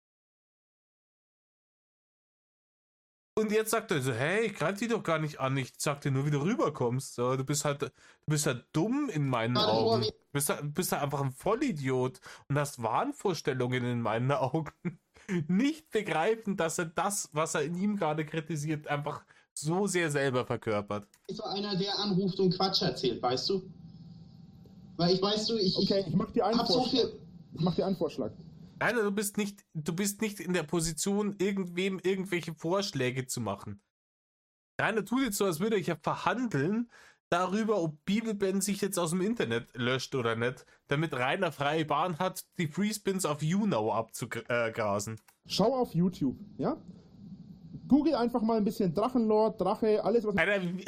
Und jetzt sagt er so, hey, ich greif dich doch gar nicht an, ich sag dir nur, wie du rüberkommst. So, du bist halt, du bist halt dumm in meinen Augen. Du bist halt, bist halt einfach ein Vollidiot und hast Wahnvorstellungen in meinen Augen. Nicht begreifen, dass er das, was er in ihm gerade kritisiert, einfach so sehr selber verkörpert. Ich war einer, der anruft und Quatsch erzählt, weißt du? Weil ich, weißt du, ich... Okay, ich mach dir einen Vorschlag. So viel... Ich mach dir einen Vorschlag. Nein, du bist nicht, du bist nicht in der Position, irgendwem irgendwelche Vorschläge zu machen. Rainer tut jetzt so, als würde ich ja verhandeln darüber, ob Bibelben sich jetzt aus dem Internet löscht oder nicht, damit Rainer freie Bahn hat, die Freespins auf YouNow abzugrasen. Schau auf YouTube, ja? Google einfach mal ein bisschen Drachenlord, Drache, alles was... Alter, wie...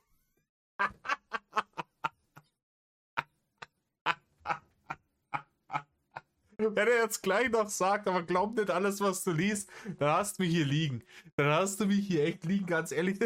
Wenn er jetzt gleich noch sagt, aber glaub nicht alles, was du liest, dann hast du mich hier liegen. Dann hast du mich hier echt liegen, ganz ehrlich.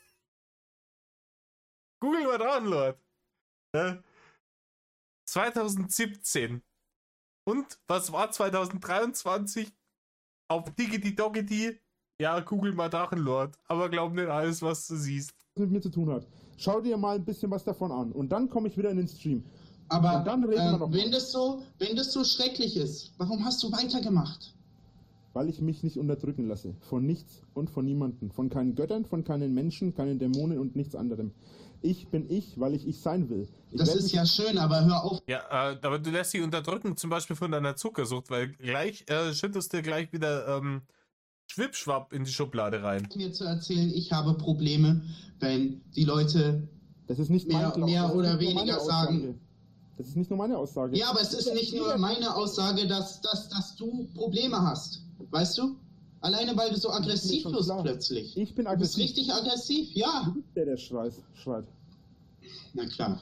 Google mal dran, Lord. Ja. zwanzig siebzehn. Und was war zwanzig dreiundzwanzig? Auf Diggity Doggity? Ja, Google mal Drachenlord. Aber glaub nicht alles, was du siehst. mit mir zu tun hat. Schau dir mal ein bisschen was davon an. Und dann komme ich wieder in den Stream. Aber und dann reden äh, wir noch wenn, das so, wenn das so schrecklich ist, warum hast du weitergemacht? Weil ich mich nicht unterdrücken lasse. Von nichts und von niemandem. Von keinen Göttern, von keinen Menschen, keinen Dämonen und nichts anderem. Ich bin ich, weil ich ich sein will. Ich das ist ja schön, aber hör auf. Ja, äh, aber du lässt dich unterdrücken, zum Beispiel von deiner Zuckersucht, weil gleich äh, schüttest du gleich wieder ähm, Schwippschwapp in die Schublade rein. Mir zu erzählen, ich habe Probleme, wenn die Leute das ist nicht mehr, mein mehr das oder ist weniger sagen. Das ist nicht nur meine Aussage. Ja, aber es ist nicht nur meine Aussage, dass, dass, dass du Probleme hast. Weißt du? Alleine, weil du so aggressiv wirst plötzlich. Ich bin aggressiv. Du bist aggressiv. richtig aggressiv, ja. Du bist der, der schreit. schreit. Na klar.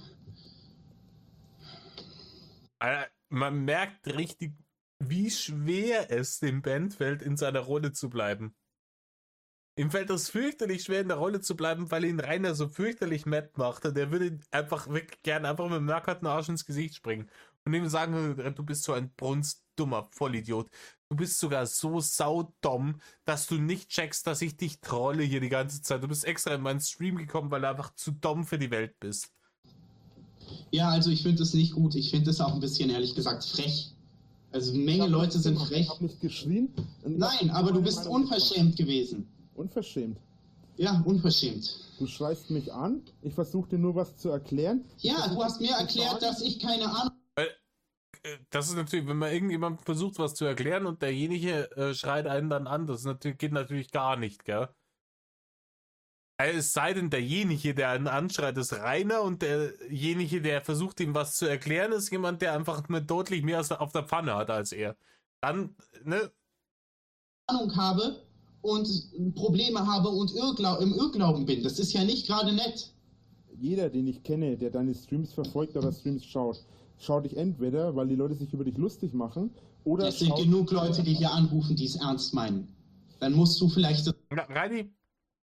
Alter, man merkt richtig, wie schwer es dem Ben fällt, in seiner Rolle zu bleiben. Ihm fällt es fürchterlich schwer, in der Rolle zu bleiben, weil ihn Rainer so fürchterlich mad macht. Und der würde einfach wirklich gerne einfach mit dem nackerten Arsch ins Gesicht springen. Und ihm sagen, du bist so ein brunstdummer Vollidiot. Du bist sogar so saudumm, dass du nicht checkst, dass ich dich trolle hier die ganze Zeit. Du bist extra in meinen Stream gekommen, weil du einfach zu dumm für die Welt bist. Ja, also ich finde das nicht gut. Ich finde das auch ein bisschen, ehrlich gesagt, frech. Also eine Menge Leute sind gemacht. frech. Ich habe nicht geschrien. Nein, aber du bist unverschämt gewesen. Unverschämt? Ja, unverschämt. Du schreist mich an, ich versuche dir nur was zu erklären. Ja, du hast mir erklärt, dass ich keine Ahnung... Das ist natürlich, wenn man irgendjemand versucht, was zu erklären und derjenige äh, schreit einen dann an, das natürlich, geht natürlich gar nicht, gell? Es sei denn, derjenige, der einen anschreit, ist Rainer und derjenige, der versucht, ihm was zu erklären, ist jemand, der einfach mit deutlich mehr auf der Pfanne hat als er. Dann, ne? Ahnung habe und Probleme habe und Irrglau- im Irrglauben bin. Das ist ja nicht gerade nett. Jeder, den ich kenne, der deine Streams verfolgt oder Streams schaut, schaut dich entweder, weil die Leute sich über dich lustig machen, oder... Es sind genug Leute, die hier anrufen, die es ernst meinen. Dann musst du vielleicht... Ja, Reini,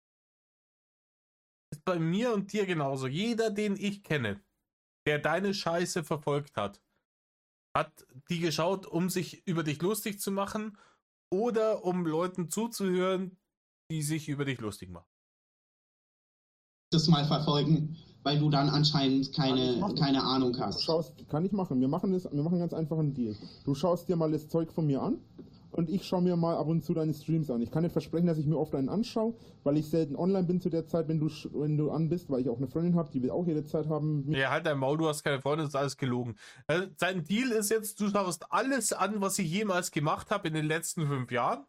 ist bei mir und dir genauso. Jeder, den ich kenne, der deine Scheiße verfolgt hat, hat die geschaut, um sich über dich lustig zu machen oder um Leuten zuzuhören, die sich über dich lustig machen. Das mal verfolgen, weil du dann anscheinend keine, keine Ahnung hast. Du schaust, kann ich machen. Wir machen, das, wir machen ganz einfach einen Deal. Du schaust dir mal das Zeug von mir an und ich schaue mir mal ab und zu deine Streams an. Ich kann nicht versprechen, dass ich mir oft einen anschaue, weil ich selten online bin zu der Zeit, wenn du, wenn du an bist, weil ich auch eine Freundin habe, die will auch jede Zeit haben. Ja, halt dein Maul, du hast keine Freundin, das ist alles gelogen. Also, sein Deal ist jetzt, du schaust alles an, was ich jemals gemacht habe in den letzten fünf Jahren.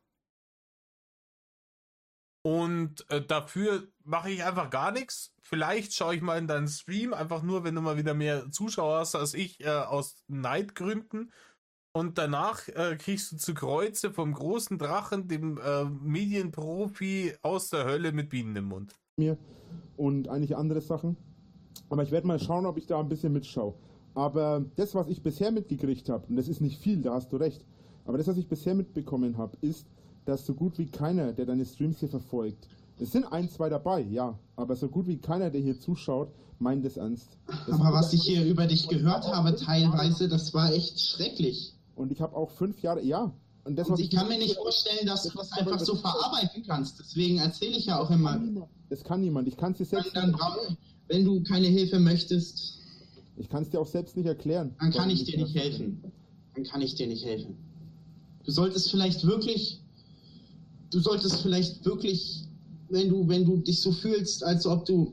Und äh, dafür mache ich einfach gar nichts. Vielleicht schaue ich mal in deinen Stream, einfach nur, wenn du mal wieder mehr Zuschauer hast als ich, äh, aus Neidgründen. Und danach äh, kriegst du zu Kreuze vom großen Drachen, dem äh, Medienprofi aus der Hölle mit Bienen im Mund. Mir und einige andere Sachen. Aber ich werde mal schauen, ob ich da ein bisschen mitschaue. Aber das, was ich bisher mitgekriegt habe, und das ist nicht viel, da hast du recht, aber das, was ich bisher mitbekommen habe, ist, dass so gut wie keiner, der deine Streams hier verfolgt, es sind ein, zwei dabei, ja, aber so gut wie keiner, der hier zuschaut, meint es ernst. Das aber was ich hier über dich gehört habe teilweise, das war echt schrecklich. Und ich habe auch fünf Jahre, ja. Und, das, und was ich, ich kann mir nicht vorstellen, dass du das einfach so verarbeiten kannst. Deswegen erzähle ich ja auch immer. Das kann niemand. Ich kann es dir selbst dann, dann, wenn du keine Hilfe möchtest, ich kann es dir auch selbst nicht erklären. Dann kann ich dir nicht helfen. Dann kann ich dir nicht helfen. Du solltest vielleicht wirklich, du solltest vielleicht wirklich, wenn du, wenn du dich so fühlst, als ob du,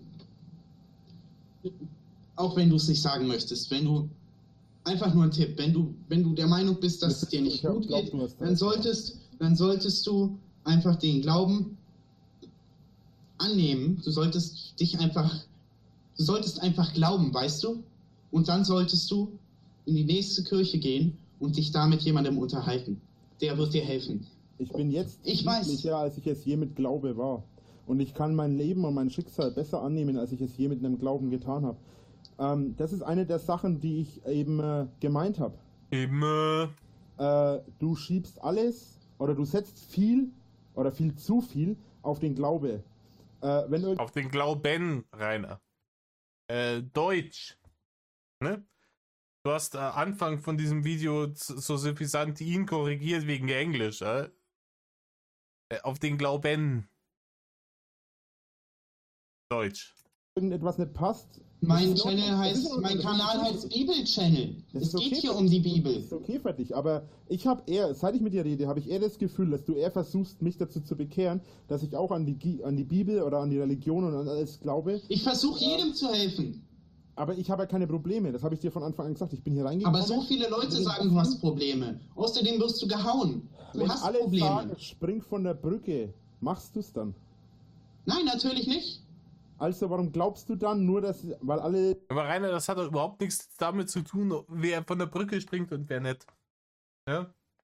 auch wenn du es nicht sagen möchtest, wenn du einfach nur ein Tipp, wenn du, wenn du der Meinung bist, dass es dir nicht gut geht, dann solltest, dann solltest du einfach den Glauben annehmen. Du solltest dich einfach, du solltest einfach glauben, weißt du? Und dann solltest du in die nächste Kirche gehen und dich da mit jemandem unterhalten. Der wird dir helfen. Ich bin jetzt ich weiß. friedlicher, als ich es je mit Glaube war. Und ich kann mein Leben und mein Schicksal besser annehmen, als ich es je mit einem Glauben getan habe. Ähm, das ist eine der Sachen, die ich eben äh, gemeint habe. Eben. Äh, du schiebst alles oder du setzt viel oder viel zu viel auf den Glaube. Äh, wenn du Auf den Glauben, Rainer. Äh, Deutsch. Ne? Du hast äh, Anfang von diesem Video so suffisant ihn korrigiert wegen Englisch. Äh? Äh, auf den Glauben. Deutsch. irgendetwas nicht passt. Mein das ist Channel noch- heißt, das ist mein noch- Kanal das ist- heißt Bibel-Channel. Das Es ist okay geht hier für um die Das Bibel. ist okay für dich, aber ich habe eher, seit ich mit dir rede, habe ich eher das Gefühl, dass du eher versuchst, mich dazu zu bekehren, dass ich auch an die, Gi- an die Bibel oder an die Religion und an alles glaube. Ich versuche jedem zu helfen. Aber ich habe ja keine Probleme, das habe ich dir von Anfang an gesagt. Ich bin hier reingekommen. Aber so viele Leute mit dem sagen, du hast Wissen, Probleme. Außerdem wirst du gehauen. Du Wenn hast alle Probleme. sagen, spring von der Brücke, machst du es dann? Nein, natürlich nicht. Also warum glaubst du dann nur, dass, weil alle... Aber Rainer, das hat doch überhaupt nichts damit zu tun, wer von der Brücke springt und wer nicht. Ja?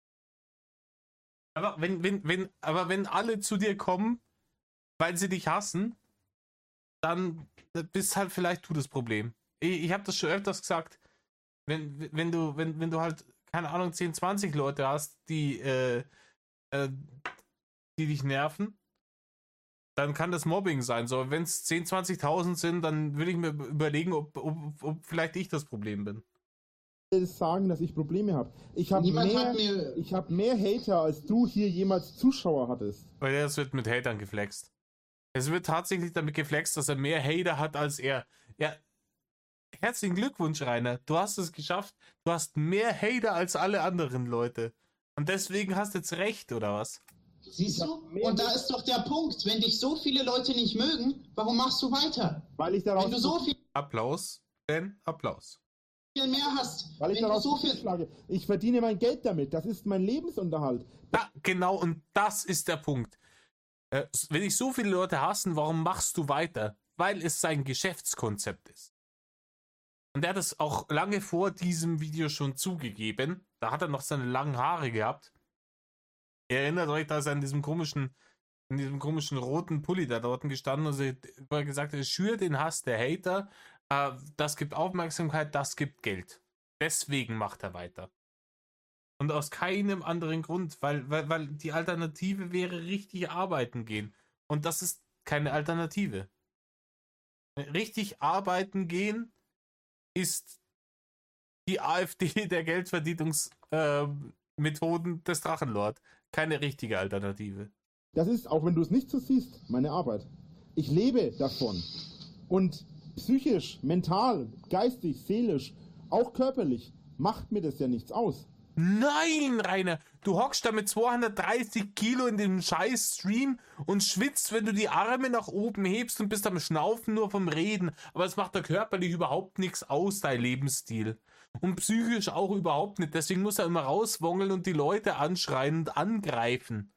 Aber wenn, wenn, wenn, aber wenn alle zu dir kommen, weil sie dich hassen, dann bist halt vielleicht du das Problem. Ich, ich habe das schon öfters gesagt, wenn, wenn du, wenn, wenn du halt, keine Ahnung, zehn, zwanzig Leute hast, die, äh, äh, die dich nerven, dann kann das Mobbing sein. So, wenn es zehn, zwanzigtausend sind, dann will ich mir überlegen, ob, ob, ob vielleicht ich das Problem bin. sagen, dass ich Probleme habe. Ich habe Niemand mehr, hat mir- ich habe mehr Hater, als du hier jemals Zuschauer hattest. Weil es wird mit Hatern geflext. Es wird tatsächlich damit geflext, dass er mehr Hater hat als er. Ja, herzlichen Glückwunsch, Rainer. Du hast es geschafft. Du hast mehr Hater als alle anderen Leute. Und deswegen hast du jetzt recht, oder was? Siehst Ich du? hab mehr- Und da ist doch der Punkt. Wenn dich so viele Leute nicht mögen, warum machst du weiter? Weil ich daraus, Wenn du so viel Applaus, Ben, Applaus. mehr hast, weil ich wenn du daraus so viel... schlage. Ich verdiene mein Geld damit. Das ist mein Lebensunterhalt. Da, genau, und das ist der Punkt. Äh, wenn dich so viele Leute hassen, warum machst du weiter? Weil es sein Geschäftskonzept ist. Und er hat es auch lange vor diesem Video schon zugegeben. Da hat er noch seine langen Haare gehabt. Ihr erinnert euch, dass er in diesem komischen, in diesem komischen roten Pulli da dort gestanden und er gesagt hat, schür den Hass der Hater, äh, das gibt Aufmerksamkeit, das gibt Geld. Deswegen macht er weiter. Und aus keinem anderen Grund, weil, weil, weil die Alternative wäre richtig arbeiten gehen. Und das ist keine Alternative. Richtig arbeiten gehen ist die AfD der Geldverdienungsmethoden äh, des Drachenlord. Keine richtige Alternative. Das ist, auch wenn du es nicht so siehst, meine Arbeit. Ich lebe davon. Und psychisch, mental, geistig, seelisch, auch körperlich, macht mir das ja nichts aus. Nein, Rainer, du hockst da mit zweihundertdreißig Kilo in dem scheiß Stream und schwitzt, wenn du die Arme nach oben hebst und bist am Schnaufen nur vom Reden. Aber es macht da körperlich überhaupt nichts aus, dein Lebensstil. Und psychisch auch überhaupt nicht. Deswegen muss er immer rauswongeln und die Leute anschreien und angreifen.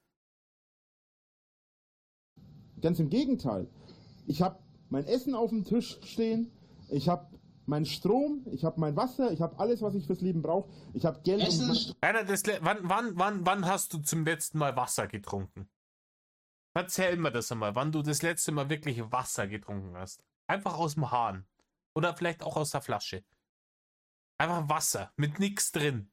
Ganz im Gegenteil. Ich habe mein Essen auf dem Tisch stehen, ich habe meinen Strom, ich habe mein Wasser, ich habe alles, was ich fürs Leben brauche. Ich habe Geld. Essen, um Rainer, das, le- wann, wann, wann, wann hast du zum letzten Mal Wasser getrunken? Erzähl mir das einmal, wann du das letzte Mal wirklich Wasser getrunken hast. Einfach aus dem Hahn. Oder vielleicht auch aus der Flasche. Einfach Wasser, mit nichts drin.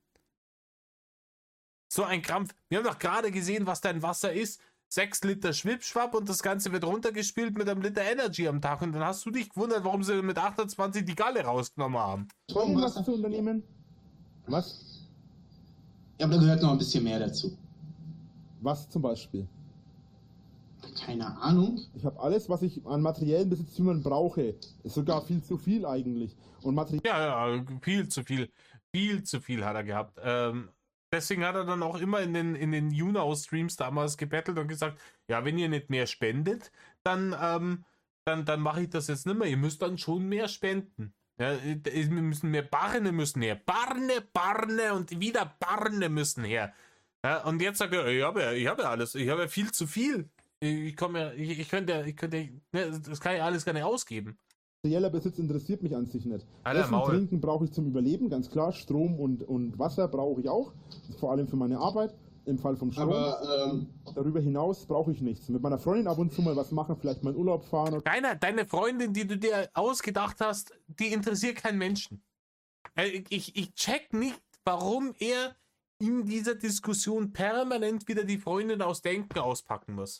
So ein Krampf. Wir haben doch gerade gesehen, was dein Wasser ist. sechs Liter Schwipschwapp und das Ganze wird runtergespielt mit einem Liter Energy am Tag. Und dann hast du dich gewundert, warum sie mit achtundzwanzig die Galle rausgenommen haben. Wollen was zu unternehmen? Was? Ja, aber da gehört noch ein bisschen mehr dazu. Was zum Beispiel? Keine Ahnung. Ich habe alles, was ich an materiellen Besitztümern brauche. Ist sogar viel zu viel eigentlich. Und Material. Ja, ja, viel zu viel. Viel zu viel hat er gehabt. Ähm, deswegen hat er dann auch immer in den, in den YouNow-Streams damals gebettelt und gesagt, ja, wenn ihr nicht mehr spendet, dann, ähm, dann, dann mache ich das jetzt nicht mehr. Ihr müsst dann schon mehr spenden. Ja, wir müssen mehr Barne müssen her. Barne, Barne und wieder Barne müssen her. Ja, und jetzt sagt er, ich habe ja, ich habe ja alles. Ich habe ja viel zu viel. Ich komme ja, ich, ich könnte, ich könnte, ne, das kann ich alles gar nicht ausgeben. Materieller Besitz interessiert mich an sich nicht. Alter, Essen, Maul. Trinken brauche ich zum Überleben, ganz klar. Strom und, und Wasser brauche ich auch. Vor allem für meine Arbeit. im Fall vom Show. Aber ähm, darüber hinaus brauche ich nichts. Mit meiner Freundin ab und zu mal was machen, vielleicht mal in Urlaub fahren. Oder Deine, deine Freundin, die du dir ausgedacht hast, die interessiert keinen Menschen. Ich, ich check nicht, warum er in dieser Diskussion permanent wieder die Freundin aus Denken auspacken muss.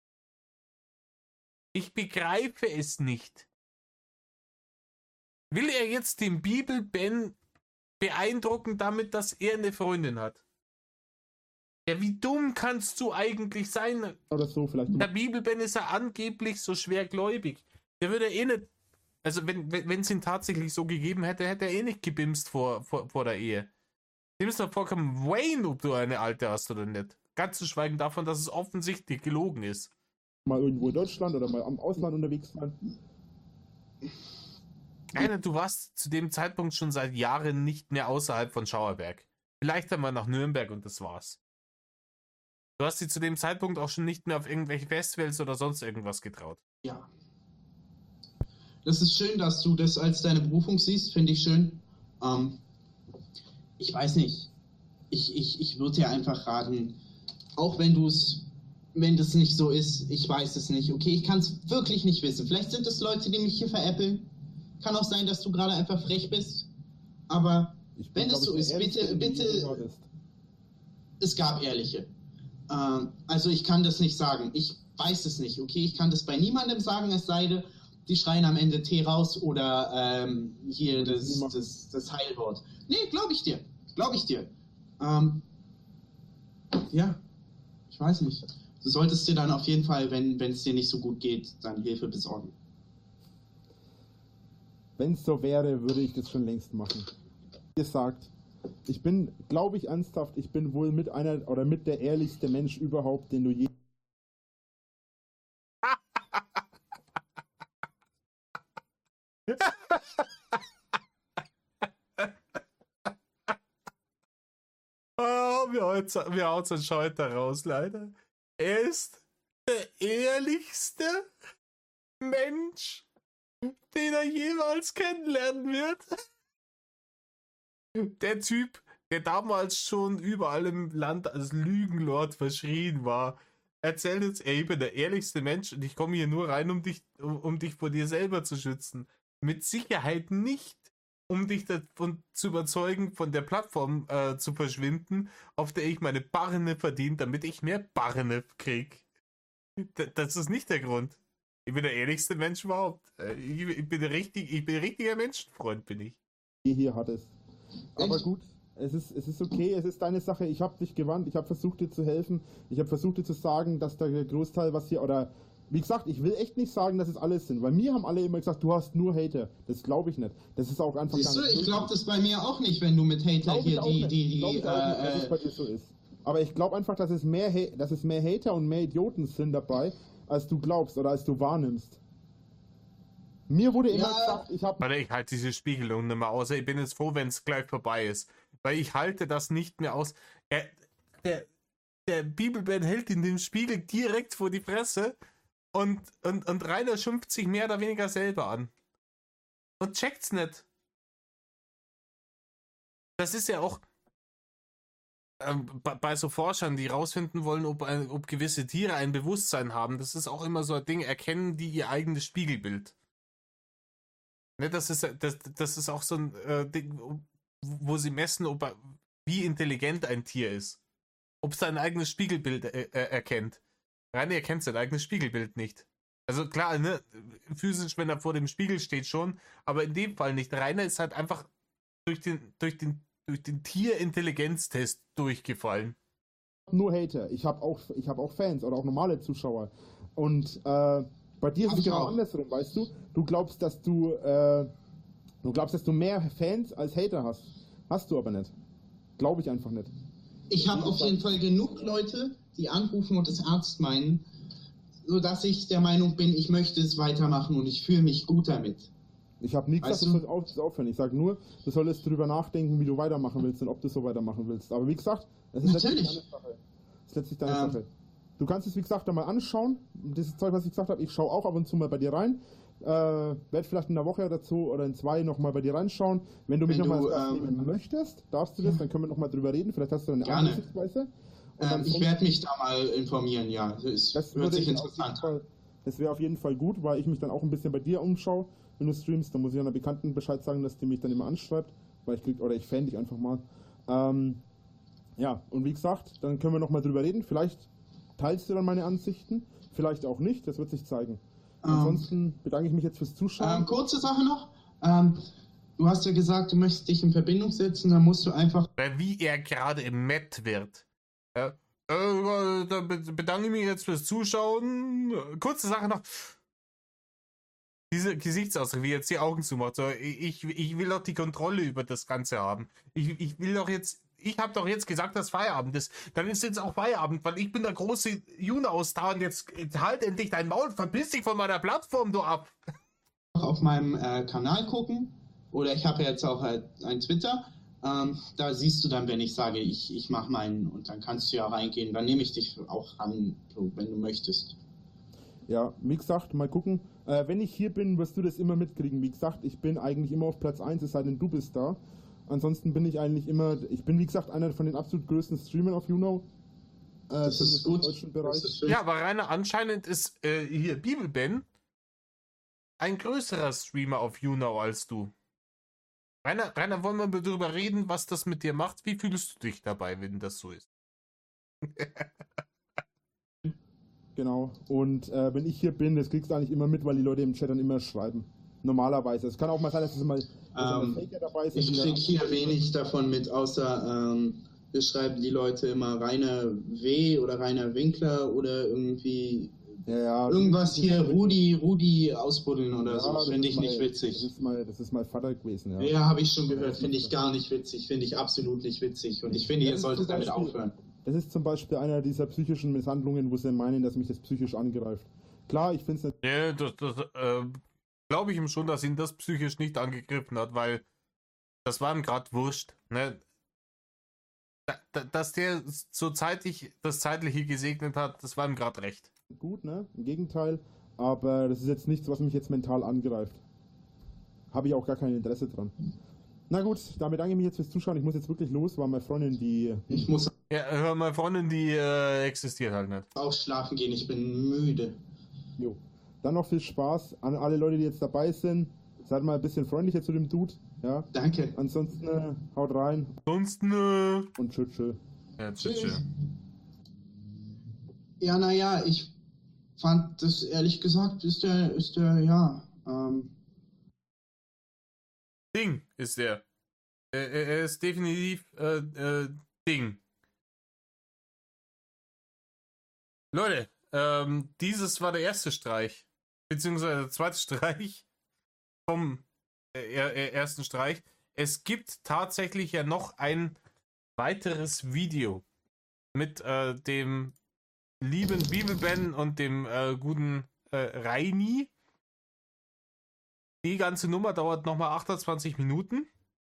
Ich begreife es nicht. Will er jetzt den Bibel-Ben beeindrucken damit, dass er eine Freundin hat? Ja, wie dumm kannst du eigentlich sein? oder so vielleicht. Der Bibel-Ben ist ja angeblich so schwergläubig. Der würde eh nicht, also wenn wenn es ihn tatsächlich so gegeben hätte, hätte er eh nicht gebimst vor, vor, vor der Ehe. Dem ist doch vollkommen Wayne, ob du eine alte hast oder nicht. Ganz zu schweigen davon, dass es offensichtlich gelogen ist. Mal irgendwo in Deutschland oder mal am Ausland unterwegs sein. Nein, du warst zu dem Zeitpunkt schon seit Jahren nicht mehr außerhalb von Schauerberg. Vielleicht einmal nach Nürnberg und das war's. Du hast dich zu dem Zeitpunkt auch schon nicht mehr auf irgendwelche Festivals oder sonst irgendwas getraut. Ja. Das ist schön, dass du das als deine Berufung siehst, finde ich schön. Ähm, ich weiß nicht. Ich, ich, ich würde dir einfach raten, auch wenn du es, wenn das nicht so ist, ich weiß es nicht, okay, ich kann es wirklich nicht wissen. Vielleicht sind es Leute, die mich hier veräppeln. Kann auch sein, dass du gerade einfach frech bist. Aber Ich bin, wenn es glaub so ich, ist, der bitte, Ehrlichste, der bitte, je gehört ist. es gab ehrliche. Ähm, also ich kann das nicht sagen. Ich weiß es nicht, okay? Ich kann das bei niemandem sagen, es sei denn, die schreien am Ende T raus oder ähm, hier das, das, das Heilwort. Nee, glaube ich dir. Glaube ich dir. Ähm, ja, ich weiß nicht. Du solltest dir dann auf jeden Fall, wenn es dir nicht so gut geht, dann Hilfe besorgen. Wenn es so wäre, würde ich das schon längst machen. Wie gesagt, ich bin, glaube ich ernsthaft, ich bin wohl mit einer oder mit der ehrlichste Mensch überhaupt, den du je... Oh, wir hauen wir hauen uns Schalter raus, leider. Er ist der ehrlichste Mensch, den er jemals kennenlernen wird. Der Typ, der damals schon überall im Land als Lügenlord verschrien war, erzählt jetzt, ey, ich bin der ehrlichste Mensch und ich komme hier nur rein, um dich, um, um dich vor dir selber zu schützen. Mit Sicherheit nicht, um dich davon zu überzeugen, von der Plattform äh, zu verschwinden, auf der ich meine Barne verdiene, damit ich mehr Barne krieg. D- das ist nicht der Grund. Ich bin der ehrlichste Mensch überhaupt. Ich, ich bin der richtig, ich bin ein richtiger Menschenfreund, bin ich. hier hattest. Aber Echt? gut, es ist, es ist okay, es ist deine Sache. Ich habe dich gewarnt, ich habe versucht dir zu helfen. Ich habe versucht dir zu sagen, dass der Großteil, was hier, oder wie gesagt, ich will echt nicht sagen, dass es alles sind, weil mir haben alle immer gesagt, du hast nur Hater. Das glaube ich nicht. Das ist auch einfach Siehst du, gar nicht ich glaube das bei mir auch nicht, wenn du mit Hater Glaub ich hier auch die, nicht. die, die, Glaub ich auch nicht, dass es äh, bei dir so ist. Aber ich glaube einfach, dass es, mehr Ha- dass es mehr Hater und mehr Idioten sind dabei, als du glaubst oder als du wahrnimmst. Mir wurde immer Ja. gesagt, ich habe... Warte, ich halte diese Spiegelung nicht mehr aus. Ich bin jetzt froh, wenn es gleich vorbei ist. Weil ich halte das nicht mehr aus. Er, der der Bibelband hält in dem Spiegel direkt vor die Fresse und, und, und Rainer schimpft sich mehr oder weniger selber an. Und checkt's nicht. Das ist ja auch ähm, bei, bei so Forschern, die rausfinden wollen, ob, ein, ob gewisse Tiere ein Bewusstsein haben. Das ist auch immer so ein Ding, erkennen die ihr eigenes Spiegelbild. Ne, das ist, das, das ist auch so ein äh, Ding, wo sie messen, ob er, wie intelligent ein Tier ist. Ob es sein eigenes Spiegelbild äh, äh, erkennt. Rainer erkennt sein eigenes Spiegelbild nicht. Also klar, ne, physisch, wenn er vor dem Spiegel steht schon, aber in dem Fall nicht. Rainer ist halt einfach durch den, durch den, durch den Tierintelligenztest durchgefallen. nur Hater. Ich habe auch, ich hab auch Fans oder auch normale Zuschauer. Und äh, bei dir ist Hab es ich genau auch. andersrum, weißt du? Du glaubst, dass du, äh, du glaubst, dass du mehr Fans als Hater hast. Hast du aber nicht. Glaube ich einfach nicht. Ich habe auf jeden Fall genug Leute, die anrufen und es ernst meinen, sodass ich der Meinung bin, ich möchte es weitermachen und ich fühle mich gut damit. Ich habe nie Weißt gesagt, du du? sollst auf- aufhören. Ich sage nur, du solltest drüber nachdenken, wie du weitermachen willst und ob du so weitermachen willst. Aber wie gesagt, das ist letztlich Natürlich. deine Sache. Das ist letztlich deine Ähm. Sache. Du kannst es, wie gesagt, einmal anschauen. Das Zeug, was ich gesagt habe, ich schaue auch ab und zu mal bei dir rein. Äh, werde vielleicht in einer Woche dazu oder in zwei nochmal bei dir reinschauen. Wenn du mich Wenn nochmal du, als Gast ähm, nehmen möchtest, darfst du das, dann können wir nochmal drüber reden. Vielleicht hast du eine Gerne. andere Sichtweise. Ähm, ich werde mich da mal informieren, ja. Das, das hört sich interessant an. Das wäre auf jeden Fall gut, weil ich mich dann auch ein bisschen bei dir umschaue, wenn du streamst. Da muss ich einer Bekannten Bescheid sagen, dass die mich dann immer anschreibt, weil ich krieg, oder ich fan dich einfach mal. Ähm, ja, und wie gesagt, dann können wir nochmal drüber reden. Vielleicht teilst du dann meine Ansichten, vielleicht auch nicht, das wird sich zeigen. Ähm, Ansonsten bedanke ich mich jetzt fürs Zuschauen. Ähm, kurze Sache noch. Ähm, du hast ja gesagt, du möchtest dich in Verbindung setzen, dann musst du einfach... Wie er gerade im Matt wird. Ja. Äh, da bedanke ich mich jetzt fürs Zuschauen. Kurze Sache noch. Diese Gesichtsausdruck, wie er jetzt die Augen zumacht. So, ich, ich will doch die Kontrolle über das Ganze haben. Ich, ich will doch jetzt... Ich habe doch jetzt gesagt, dass Feierabend ist. Dann ist jetzt auch Feierabend, weil ich bin der große Juno-Star und jetzt halt endlich dein Maul, verpiss dich von meiner Plattform, du ab. Auf meinem äh, Kanal gucken, oder ich habe jetzt auch äh, ein Twitter, ähm, da siehst du dann, wenn ich sage, ich, ich mache meinen, und dann kannst du ja reingehen, dann nehme ich dich auch ran, wenn du möchtest. Ja, wie gesagt, mal gucken. Äh, wenn ich hier bin, wirst du das immer mitkriegen. Wie gesagt, ich bin eigentlich immer auf Platz eins, es sei denn, du bist da. Ansonsten bin ich eigentlich immer, ich bin wie gesagt einer von den absolut größten Streamern auf Juno. Äh, das ist gut. Deutschen Bereich. Ist ja, aber Rainer, anscheinend ist äh, hier Bibelben ein größerer Streamer auf Juno als du. Rainer, Rainer, wollen wir darüber reden, was das mit dir macht? Wie fühlst du dich dabei, wenn das so ist? Genau. Und äh, wenn ich hier bin, das kriegst du eigentlich immer mit, weil die Leute im Chat dann immer schreiben. Normalerweise. Es kann auch mal sein, dass es mal ähm, Faker dabei sind. Ich krieg hier wenig davon mit, außer ähm, wir schreiben die Leute immer Rainer W. oder Rainer Winkler oder irgendwie ja, ja, irgendwas hier, Rudi, Rudi ausbuddeln oder ja, so. Finde ich mal, nicht witzig. Das ist mal, das ist mal Vater gewesen, ja. Ja, habe ich schon gehört. Finde ich gar nicht witzig. Finde ich absolut nicht witzig. Und ich finde, ihr solltet damit aufhören. Das ist zum Beispiel einer dieser psychischen Misshandlungen, wo sie meinen, dass mich das psychisch angreift. Klar, ich finde es nicht... Ja, das, das äh, glaube ich ihm schon, dass ihn das psychisch nicht angegriffen hat, weil das war ihm gerade wurscht. Ne? Da, da, dass der so zeitig das Zeitliche gesegnet hat, das war ihm gerade recht. Gut, ne? Im Gegenteil. Aber das ist jetzt nichts, was mich jetzt mental angreift. Habe ich auch gar kein Interesse dran. Na gut, damit danke ich mich jetzt fürs Zuschauen. Ich muss jetzt wirklich los, weil meine Freundin, die... Ich muss... Ja, meine Freundin, die äh, existiert halt nicht. Auch schlafen gehen, ich bin müde. Jo. Dann noch viel Spaß an alle Leute, die jetzt dabei sind. Seid mal ein bisschen freundlicher zu dem Dude. Ja. Danke. Ansonsten äh, haut rein. Ansonsten äh... und tschüss. tschüss. Ja, tschüss. tschüss. Ja, naja, ich fand das ehrlich gesagt, ist der, ist der, ja, ähm... Ding ist der. Er, er ist definitiv äh, äh, Ding. Leute, ähm, dieses war der erste Streich. Beziehungsweise der zweite Streich vom äh, ersten Streich. Es gibt tatsächlich ja noch ein weiteres Video mit äh, dem lieben Bibelben und dem äh, guten äh, Reini. Die ganze Nummer dauert nochmal achtundzwanzig Minuten.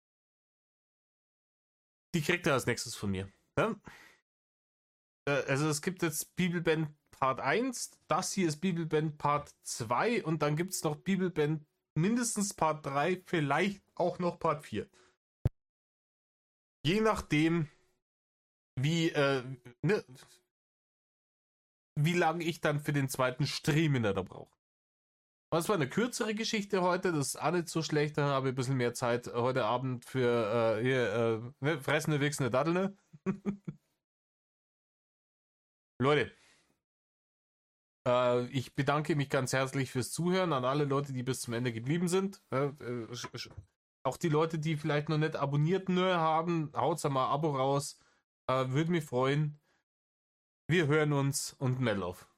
Die kriegt er als nächstes von mir. Ja? Also es gibt jetzt Bibelben Part eins, das hier ist Bibelben Part zwei und dann gibt es noch Bibelben mindestens Part drei, vielleicht auch noch Part vier. Je nachdem, wie, äh, ne, wie lange ich dann für den zweiten Stream in der brauche. Das war eine kürzere Geschichte heute, das ist auch nicht so schlecht, da habe ich ein bisschen mehr Zeit heute Abend für äh, hier, äh, ne, fressende, wichsende Datteln. Leute, äh, ich bedanke mich ganz herzlich fürs Zuhören an alle Leute, die bis zum Ende geblieben sind. Äh, äh, auch die Leute, die vielleicht noch nicht abonniert nur haben, haut's mal ein Abo raus. Äh, würde mich freuen. Wir hören uns und Mellow.